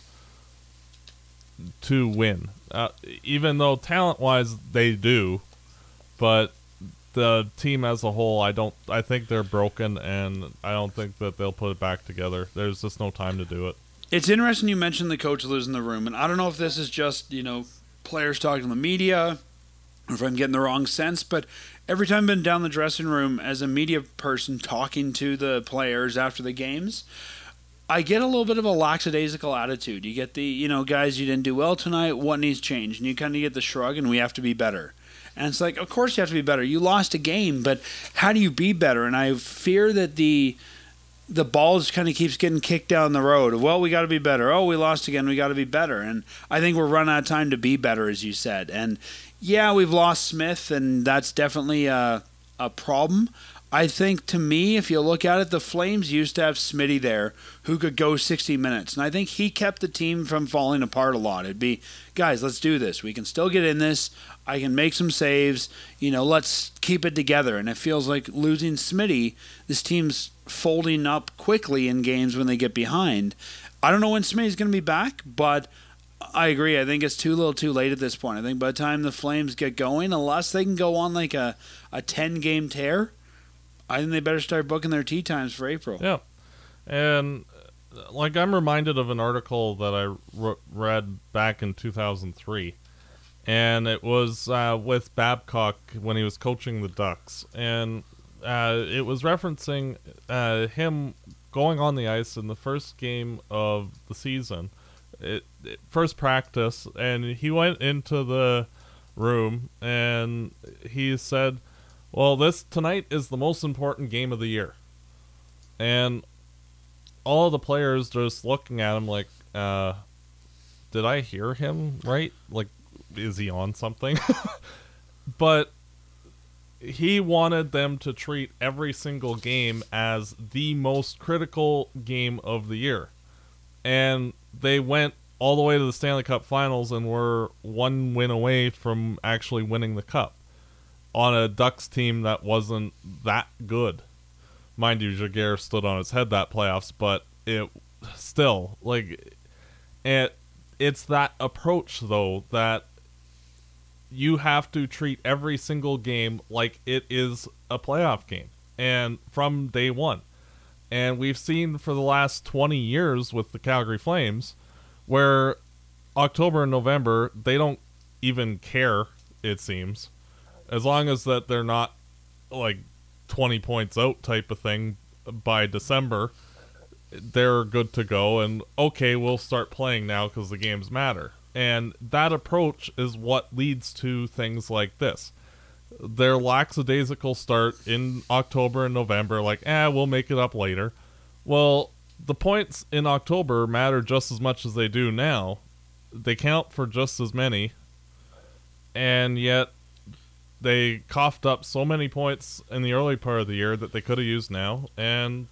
to win. Even though talent-wise they do, but the team as a whole, I think they're broken, and I don't think that they'll put it back together. There's just no time to do it. It's interesting you mentioned the coach losing the room, and I don't know if this is just, players talking to the media, or if I'm getting the wrong sense, but every time I've been down the dressing room as a media person talking to the players after the games, I get a little bit of a lackadaisical attitude. You get the, guys, you didn't do well tonight, what needs change? And you kind of get the shrug, and we have to be better. And it's like, of course you have to be better. You lost a game, but how do you be better? And I fear that the ball just kind of keeps getting kicked down the road. Well, we got to be better. Oh, we lost again. We got to be better. And I think we're running out of time to be better, as you said. And yeah, we've lost Smith, and that's definitely a problem. I think, to me, if you look at it, the Flames used to have Smitty there who could go 60 minutes. And I think he kept the team from falling apart a lot. It'd be, guys, let's do this. We can still get in this. I can make some saves. Let's keep it together. And it feels like losing Smitty, this team's folding up quickly in games when they get behind. I don't know when Smitty's going to be back, but I agree. I think it's too little too late at this point. I think by the time the Flames get going, unless they can go on like a 10-game tear, I think they better start booking their tee times for April. Yeah. And I'm reminded of an article that I read back in 2003. And it was with Babcock when he was coaching the Ducks. And it was referencing him going on the ice in the first game of the season. First practice. And he went into the room and he said, well, tonight is the most important game of the year. And all of the players just looking at him like, did I hear him right? Like, is he on something? But he wanted them to treat every single game as the most critical game of the year. And they went all the way to the Stanley Cup Finals and were 1 win away from actually winning the Cup on a Ducks team that wasn't that good. Mind you, Jaguar stood on its head that playoffs, but it still, it's that approach, though, that you have to treat every single game like it is a playoff game, and from day one. And we've seen for the last 20 years with the Calgary Flames, where October and November, they don't even care, it seems. As long as that they're not 20 points out type of thing by December, they're good to go. And okay, we'll start playing now because the games matter. And that approach is what leads to things like this. Their lackadaisical start in October and November, we'll make it up later. Well, the points in October matter just as much as they do now. They count for just as many. And yet they coughed up so many points in the early part of the year that they could have used now, and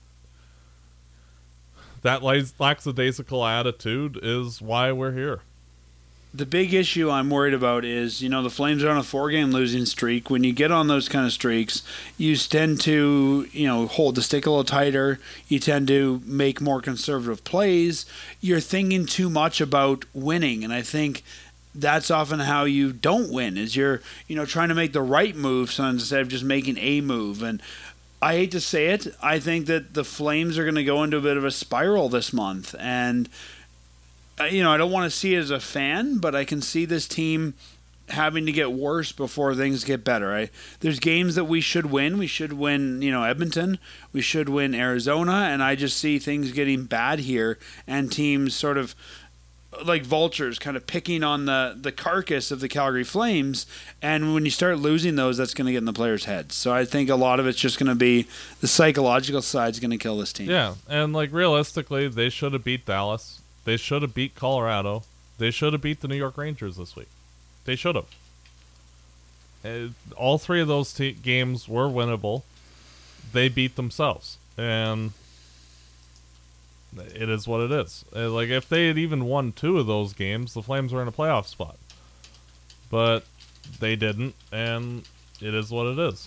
that lackadaisical attitude is why we're here. The big issue I'm worried about is, the Flames are on a 4-game losing streak. When you get on those kind of streaks, you tend to, hold the stick a little tighter. You tend to make more conservative plays. You're thinking too much about winning, and I think that's often how you don't win, is you're, trying to make the right move instead of just making a move. And I hate to say it, I think that the Flames are going to go into a bit of a spiral this month. And, I don't want to see it as a fan, but I can see this team having to get worse before things get better. There's games that we should win. We should win, Edmonton. We should win Arizona. And I just see things getting bad here and teams sort of like vultures kind of picking on the carcass of the Calgary Flames, and when you start losing those, that's going to get in the players' heads. So I think a lot of it's just going to be the psychological side's going to kill this team. Yeah, and like realistically, they should have beat Dallas. They should have beat Colorado. They should have beat the New York Rangers this week. They should have. All three of those games were winnable. They beat themselves, and it is what it is. Like, if they had even won 2 of those games, the Flames were in a playoff spot. But they didn't, and it is what it is.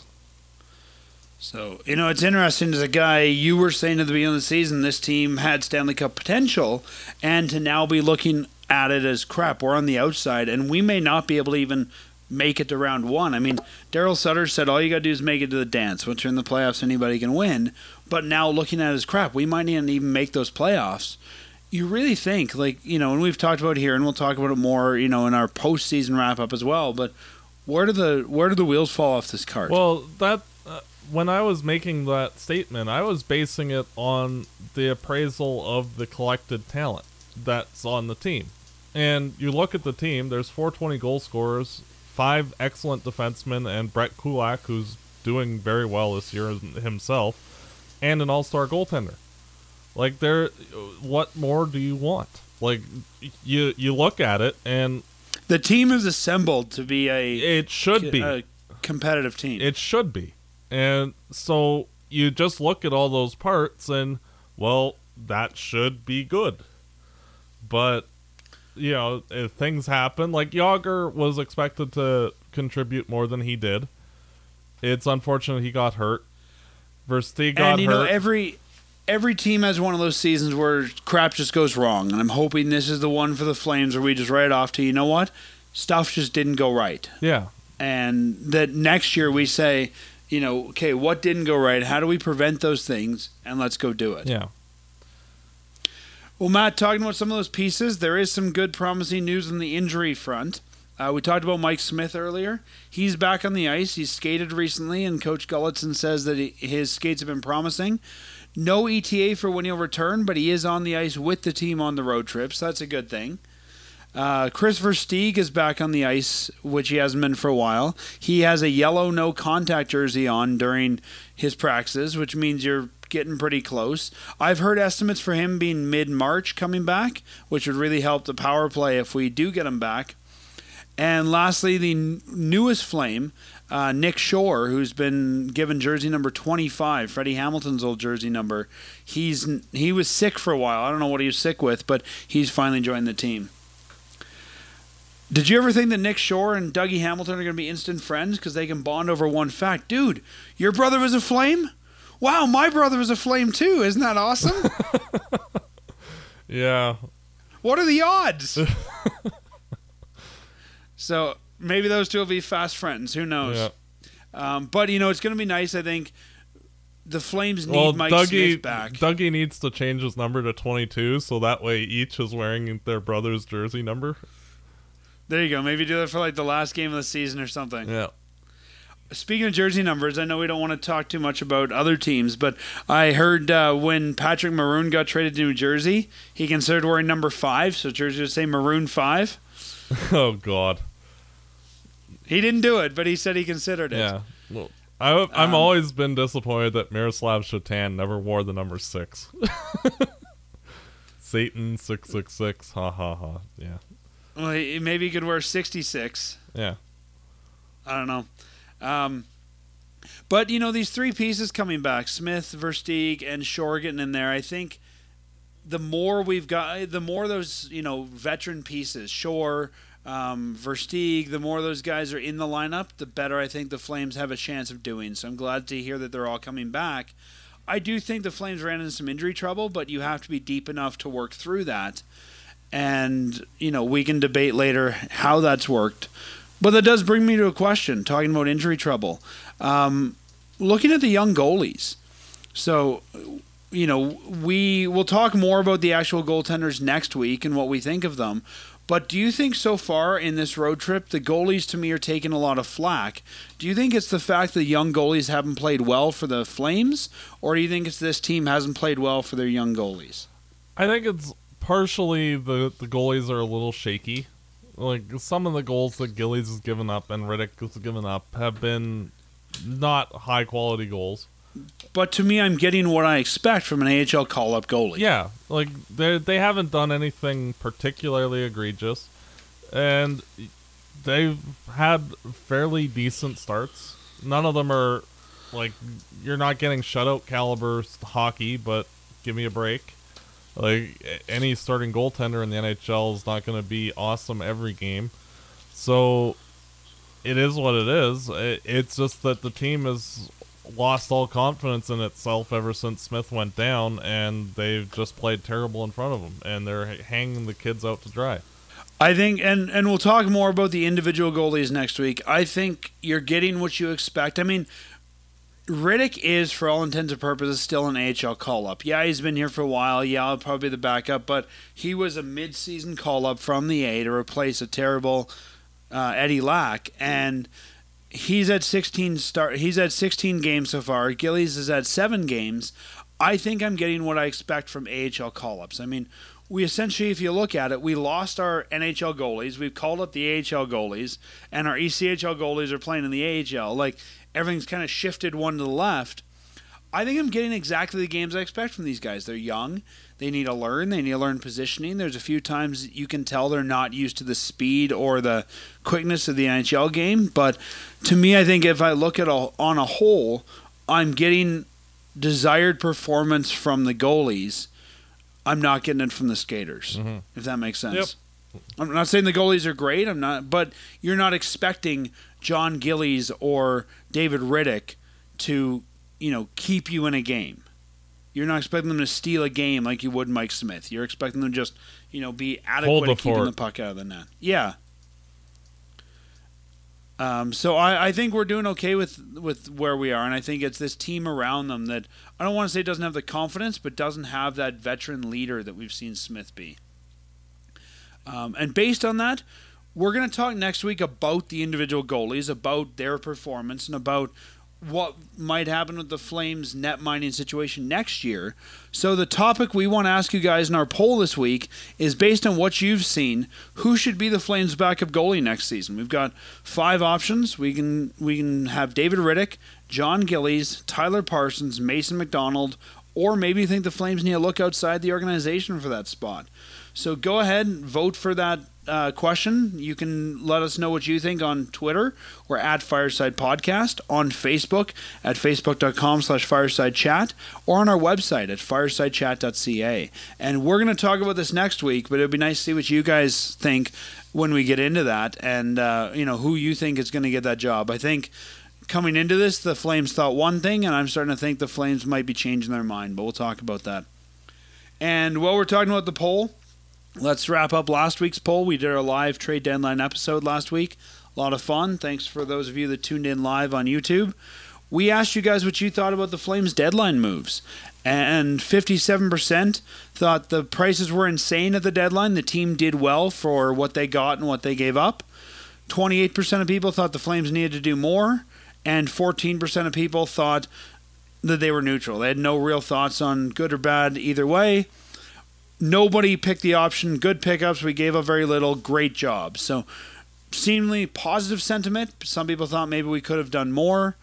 So, it's interesting as a guy, you were saying at the beginning of the season this team had Stanley Cup potential, and to now be looking at it as crap, we're on the outside, and we may not be able to even make it to round 1. I mean, Daryl Sutter said all you got to do is make it to the dance. Once you're in the playoffs, anybody can win. But now looking at it as crap, we might not even make those playoffs. You really think, and we've talked about it here, and we'll talk about it more, in our postseason wrap-up as well, but where do the wheels fall off this cart? Well, that when I was making that statement, I was basing it on the appraisal of the collected talent that's on the team. And you look at the team, there's 420 goal scorers, 5 excellent defensemen, and Brett Kulak, who's doing very well this year himself, and an all-star goaltender. Like, what more do you want? Like, you look at it, and the team is assembled to be a competitive team. It should be. And so you just look at all those parts, and, well, that should be good. But if things happen, like Jágr was expected to contribute more than he did. It's unfortunate he got hurt. Versteeg got hurt. Every team has one of those seasons where crap just goes wrong, and I'm hoping this is the one for the Flames where we just write off to, you know what? Stuff just didn't go right. Yeah. And that next year we say, okay, what didn't go right? How do we prevent those things? And let's go do it. Yeah. Well, Matt, talking about some of those pieces, there is some good promising news on the injury front. We talked about Mike Smith earlier. He's back on the ice. He's skated recently, and Coach Gulletson says that his skates have been promising. No ETA for when he'll return, but he is on the ice with the team on the road trips. That's a good thing. Kris Versteeg is back on the ice, which he hasn't been for a while. He has a yellow no-contact jersey on during his practices, which means you're getting pretty close. I've heard estimates for him being mid-March coming back, which would really help the power play if we do get him back. And lastly, the newest Flame, Nick Shore, who's been given jersey number 25, Freddie Hamilton's old jersey number. He was sick for a while. I don't know what he was sick with, but he's finally joined the team. Did you ever think that Nick Shore and Dougie Hamilton are going to be instant friends because they can bond over one fact? Dude, your brother was a Flame? Wow, my brother was a Flame too. Isn't that awesome? Yeah. What are the odds? So maybe those two will be fast friends. Who knows? Yeah. But, it's going to be nice, I think. The Flames need Mike Smith back. Dougie needs to change his number to 22 so that way each is wearing their brother's jersey number. There you go. Maybe do that for the last game of the season or something. Yeah. Speaking of jersey numbers, I know we don't want to talk too much about other teams, but I heard when Patrick Maroon got traded to New Jersey, he considered wearing number 5, so jersey would say Maroon 5. Oh, God. He didn't do it, but he said he considered it. Yeah. Well, I've always been disappointed that Miroslav Shatan never wore the number 6. Satan 666, ha ha ha. Yeah. Well, maybe he could wear 66. Yeah. I don't know. But, these 3 pieces coming back, Smith, Versteeg, and Shore getting in there, I think the more we've got, the more those, veteran pieces, Shore, Versteeg, the more those guys are in the lineup, the better I think the Flames have a chance of doing. So I'm glad to hear that they're all coming back. I do think the Flames ran into some injury trouble, but you have to be deep enough to work through that. And, we can debate later how that's worked. But that does bring me to a question, talking about injury trouble. Looking at the young goalies. So, we will talk more about the actual goaltenders next week and what we think of them. But do you think so far in this road trip, the goalies to me are taking a lot of flack? Do you think it's the fact that young goalies haven't played well for the Flames? Or do you think it's this team hasn't played well for their young goalies? I think it's partially the goalies are a little shaky. Like, some of the goals that Gillies has given up and Riddick has given up have been not high-quality goals. But to me, I'm getting what I expect from an AHL call-up goalie. Yeah, like, they haven't done anything particularly egregious, and they've had fairly decent starts. None of them are, like, you're not getting shutout caliber hockey, but give me a break. Like, any starting goaltender in the NHL is not going to be awesome every game. So, it is what it is. It's just that the team has lost all confidence in itself ever since Smith went down, and they've just played terrible in front of them, and they're hanging the kids out to dry. I think, and we'll talk more about the individual goalies next week. I think you're getting what you expect. I mean, Riddick is, for all intents and purposes, still an AHL call-up. Yeah, he's been here for a while. Yeah, I'll probably be the backup, but he was a mid-season call-up from the A to replace a terrible Eddie Lack, and he's at 16 games so far. Gillies is at 7 games. I think I'm getting what I expect from AHL call-ups. I mean, we essentially, if you look at it, we lost our NHL goalies. We've called up the AHL goalies, and our ECHL goalies are playing in the AHL. Like, everything's kind of shifted one to the left. I think I'm getting exactly the games I expect from these guys. They're young. They need to learn. They need to learn positioning. There's a few times you can tell they're not used to the speed or the quickness of the NHL game. But to me, I think if I look at on a whole, I'm getting desired performance from the goalies. I'm not getting it from the skaters, if that makes sense. Yep. I'm not saying the goalies are great. I'm not, but you're not expecting John Gillies or David Riddick to, keep you in a game. You're not expecting them to steal a game like you would Mike Smith. You're expecting them to just, be adequate at keeping the puck out of the net. Yeah. So I think we're doing okay with where we are, and I think it's this team around them that I don't want to say doesn't have the confidence, but doesn't have that veteran leader that we've seen Smith be. And based on that, we're going to talk next week about the individual goalies, about their performance, and about what might happen with the Flames net mining situation next year. So the topic we want to ask you guys in our poll this week is, based on what you've seen, who should be the Flames backup goalie next season? We've got 5 options. We can have David Riddick, John Gillies, Tyler Parsons, Mason McDonald, or maybe you think the Flames need to look outside the organization for that spot. So go ahead and vote for that question. You can let us know what you think on Twitter. We're at Fireside Podcast, on Facebook at facebook.com/firesidechat, or on our website at firesidechat.ca. And we're going to talk about this next week, but it would be nice to see what you guys think when we get into that, and who you think is going to get that job. I think coming into this, the Flames thought one thing, and I'm starting to think the Flames might be changing their mind, but we'll talk about that. And while we're talking about the poll, let's wrap up last week's poll. We did our live trade deadline episode last week. A lot of fun. Thanks for those of you that tuned in live on YouTube. We asked you guys what you thought about the Flames deadline moves. And 57% thought the prices were insane at the deadline. The team did well for what they got and what they gave up. 28% of people thought the Flames needed to do more. And 14% of people thought that they were neutral. They had no real thoughts on good or bad either way. Nobody picked the option good pickups. We gave up very little. Great job. So, seemingly positive sentiment. Some people thought maybe we could have done more.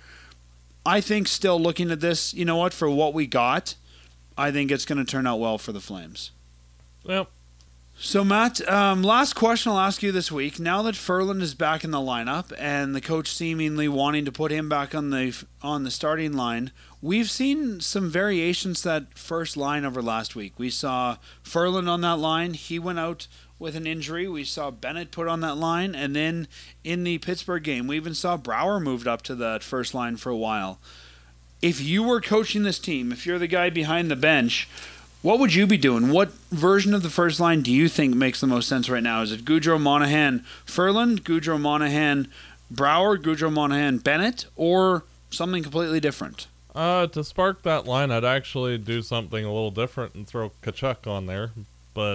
I think still looking at this, you know what, for what we got, I think it's going to turn out well for the Flames. Yep. So, Matt, last question I'll ask you this week. Now that Ferland is back in the lineup and the coach seemingly wanting to put him back on the starting line, we've seen some variations to that first line over last week. We saw Ferland on that line. He went out with an injury. We saw Bennett put on that line. And then in the Pittsburgh game, we even saw Brouwer moved up to that first line for a while. If you were coaching this team, if you're the guy behind the bench, what would you be doing? What version of the first line do you think makes the most sense right now? Is it Gaudreau, Monahan, Ferland, Gaudreau, Monahan, Brouwer, Gaudreau, Monahan, Bennett, or something completely different? To spark that line, I'd actually do something a little different and throw Tkachuk on there, but,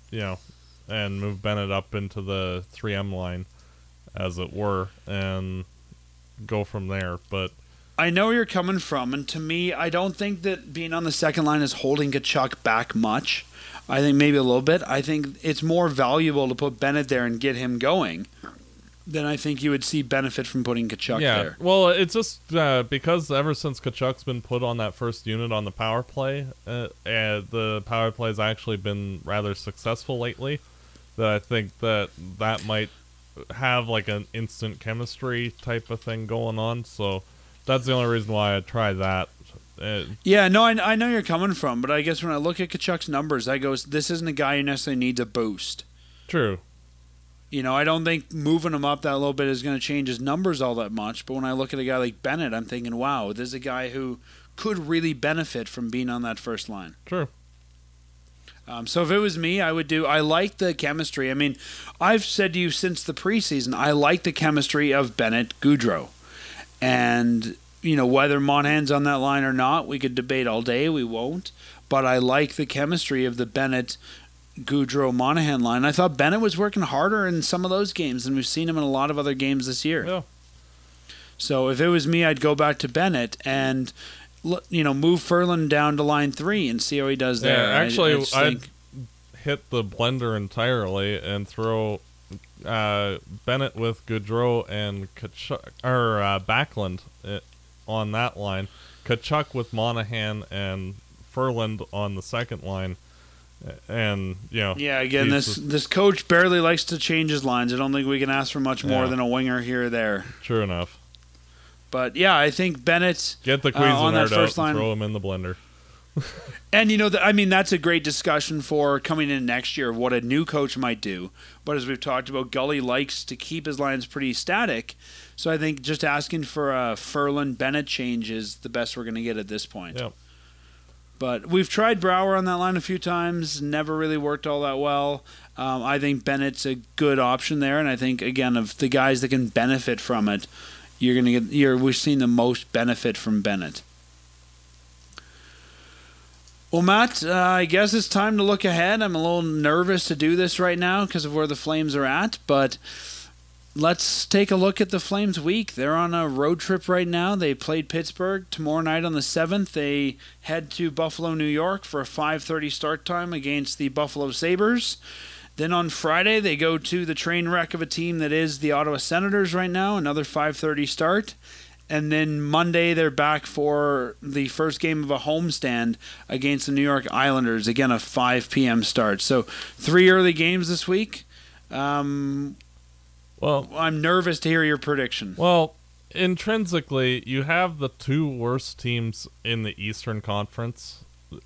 and move Bennett up into the 3M line, as it were, and go from there. But I know where you're coming from, and to me, I don't think that being on the second line is holding Kachuk back much. I think maybe a little bit. I think it's more valuable to put Bennett there and get him going than I think you would see benefit from putting Kachuk there. Well, it's just because ever since Kachuk's been put on that first unit on the power play, and the power play has actually been rather successful lately, that I think that might have like an instant chemistry type of thing going on. So that's the only reason why I try that. I know you're coming from, but I guess when I look at Kachuk's numbers, I go, this isn't a guy who necessarily needs a boost. True. I don't think moving him up that little bit is going to change his numbers all that much. But when I look at a guy like Bennett, I'm thinking, wow, this is a guy who could really benefit from being on that first line. True. So if it was me, I like the chemistry. I mean, I've said to you since the preseason, I like the chemistry of Bennett Gaudreau. And, whether Monahan's on that line or not, we could debate all day. We won't. But I like the chemistry of the Bennett Gaudreau Monahan line. I thought Bennett was working harder in some of those games than we've seen him in a lot of other games this year. Yeah. So if it was me, I'd go back to Bennett and move Ferland down to line 3 and see how he does there. Yeah, actually, I'd hit the blender entirely and throw Bennett with Gaudreau and Kachuk, or Backlund on that line. Kachuk with Monahan and Ferland on the second line. And again, this coach barely likes to change his lines. I don't think we can ask for much more than a winger here or there. True enough. But I think Bennett get the Cuisinart out and throw him in the blender. And that's a great discussion for coming in next year of what a new coach might do. But as we've talked about, Gully likes to keep his lines pretty static. So I think just asking for a Ferland Bennett change is the best we're going to get at this point. Yep. But we've tried Brouwer on that line a few times, never really worked all that well. I think Bennett's a good option there, and I think again of the guys that can benefit from it, we're seeing the most benefit from Bennett. Well, Matt, I guess it's time to look ahead. I'm a little nervous to do this right now because of where the Flames are at, but let's take a look at the Flames week. They're on a road trip right now. They played Pittsburgh tomorrow night on the 7th. They head to Buffalo, New York for a 5:30 start time against the Buffalo Sabres. Then on Friday, they go to the train wreck of a team that is the Ottawa Senators right now, another 5:30 start. And then Monday, they're back for the first game of a homestand against the New York Islanders, again a 5 p.m. start. So 3 early games this week. Well, I'm nervous to hear your prediction. Well, intrinsically, you have the 2 worst teams in the Eastern Conference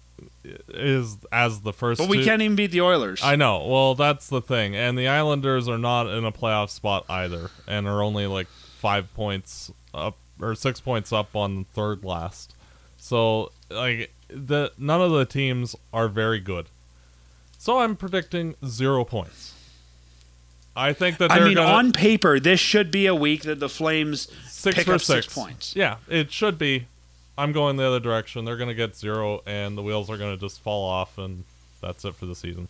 as the first. But we can't even beat the Oilers. I know. Well, that's the thing, and the Islanders are not in a playoff spot either, and are only like 5 points up or 6 points up on third last. So, like, none of the teams are very good. So I'm predicting 0 points. I think that on paper, this should be a week that the Flames pick up 6 points. Yeah, it should be. I'm going the other direction. They're going to get 0, and the wheels are going to just fall off, and that's it for the season.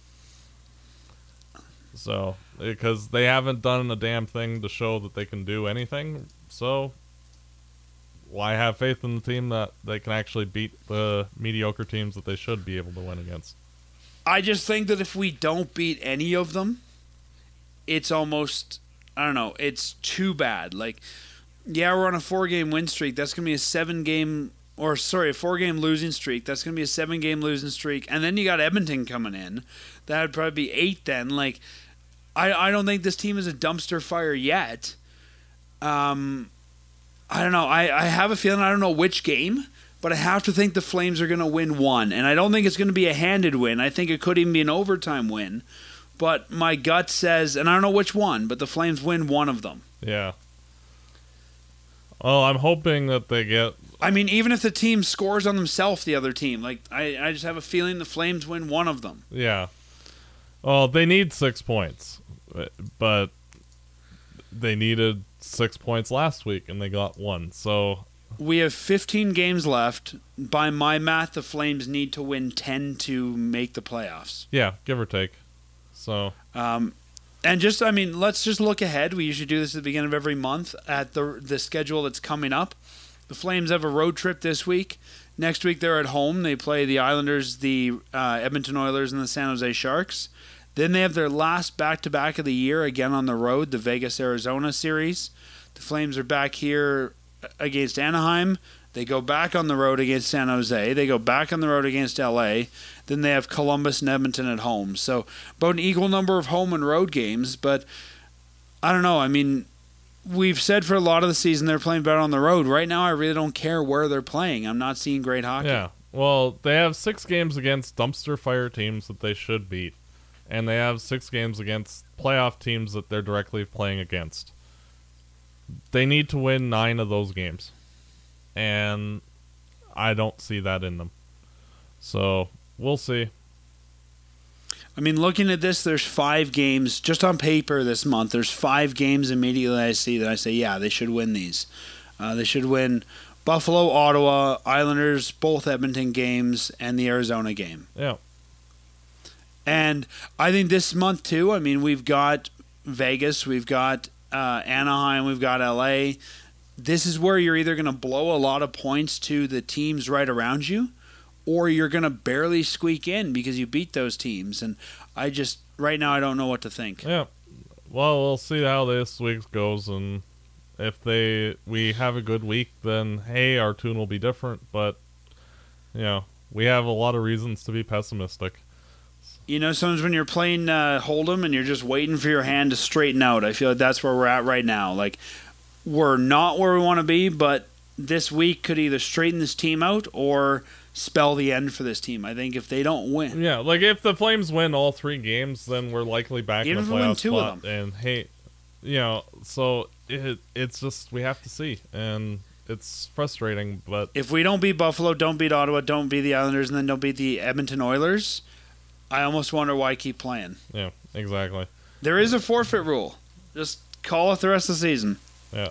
So, because they haven't done a damn thing to show that they can do anything, so why have faith in the team that they can actually beat the mediocre teams that they should be able to win against? I just think that if we don't beat any of them, it's almost, I don't know, it's too bad. Like, we're on a 4-game win streak. That's going to be a 4-game losing streak. That's going to be a 7-game losing streak. And then you got Edmonton coming in. That would probably be 8 then. Like, I don't think this team is a dumpster fire yet. I don't know. I have a feeling, I don't know which game, but I have to think the Flames are going to win one. And I don't think it's going to be a handed win. I think it could even be an overtime win. But my gut says, and I don't know which one, but the Flames win one of them. Yeah. Well, I'm hoping that they get... I mean, even if the team scores on themselves, the other team, like, I just have a feeling the Flames win one of them. Yeah. Well, they need 6 points, but they needed 6 points last week, and they got 1, so... We have 15 games left. By my math, the Flames need to win 10 to make the playoffs. Yeah, give or take. So, and just, I mean, let's just look ahead. We usually do this at the beginning of every month at the schedule that's coming up. The Flames have a road trip this week. Next week they're at home. They play the Islanders, the Edmonton Oilers, and the San Jose Sharks. Then they have their last back-to-back of the year, again on the road, the Vegas-Arizona series. The Flames are back here against Anaheim. They go back on the road against San Jose. They go back on the road against LA. Then they have Columbus and Edmonton at home. So about an equal number of home and road games. But I don't know. I mean, we've said for a lot of the season they're playing better on the road. Right now, I really don't care where they're playing. I'm not seeing great hockey. Yeah. Well, they have 6 games against dumpster fire teams that they should beat. And they have 6 games against playoff teams that they're directly playing against. They need to win 9 of those games. And I don't see that in them. So, we'll see. I mean, looking at this, there's 5 games, just on paper this month, there's 5 games immediately I see that I say, yeah, they should win these. They should win Buffalo, Ottawa, Islanders, both Edmonton games, and the Arizona game. Yeah. And I think this month, too, I mean, we've got Vegas, we've got Anaheim, we've got LA. This is where you're either going to blow a lot of points to the teams right around you, or you're going to barely squeak in because you beat those teams. And I just, right now, I don't know what to think. Yeah. Well, we'll see how this week goes, and if we have a good week, then, hey, our tune will be different. But, we have a lot of reasons to be pessimistic. You know, sometimes when you're playing Hold'em and you're just waiting for your hand to straighten out, I feel like that's where we're at right now. Like, we're not where we want to be, but this week could either straighten this team out or spell the end for this team. I think if they don't win. Yeah, like if the Flames win all 3 games, then we're likely back in the playoff spot. And hey, so it's just, we have to see. And it's frustrating, but if we don't beat Buffalo, don't beat Ottawa, don't beat the Islanders, and then don't beat the Edmonton Oilers, I almost wonder why keep playing. Yeah, exactly. There is a forfeit rule. Just call it the rest of the season. Yeah.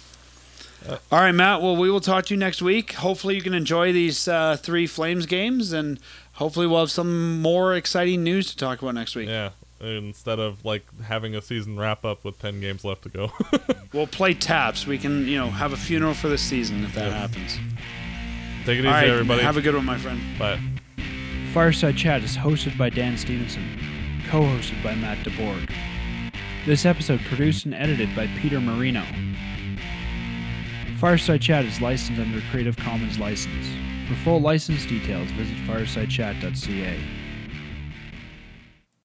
All right, Matt. Well, we will talk to you next week. Hopefully you can enjoy these 3 Flames games, and hopefully we'll have some more exciting news to talk about next week. Yeah, instead of like having a season wrap-up with 10 games left to go. We'll play taps. We can, have a funeral for the season if that happens. Take it easy, all right, everybody. Have a good one, my friend. Bye. Fireside Chat is hosted by Dan Stevenson, co-hosted by Matt DeBorg. This episode produced and edited by Peter Marino. Fireside Chat is licensed under Creative Commons license. For full license details, visit firesidechat.ca.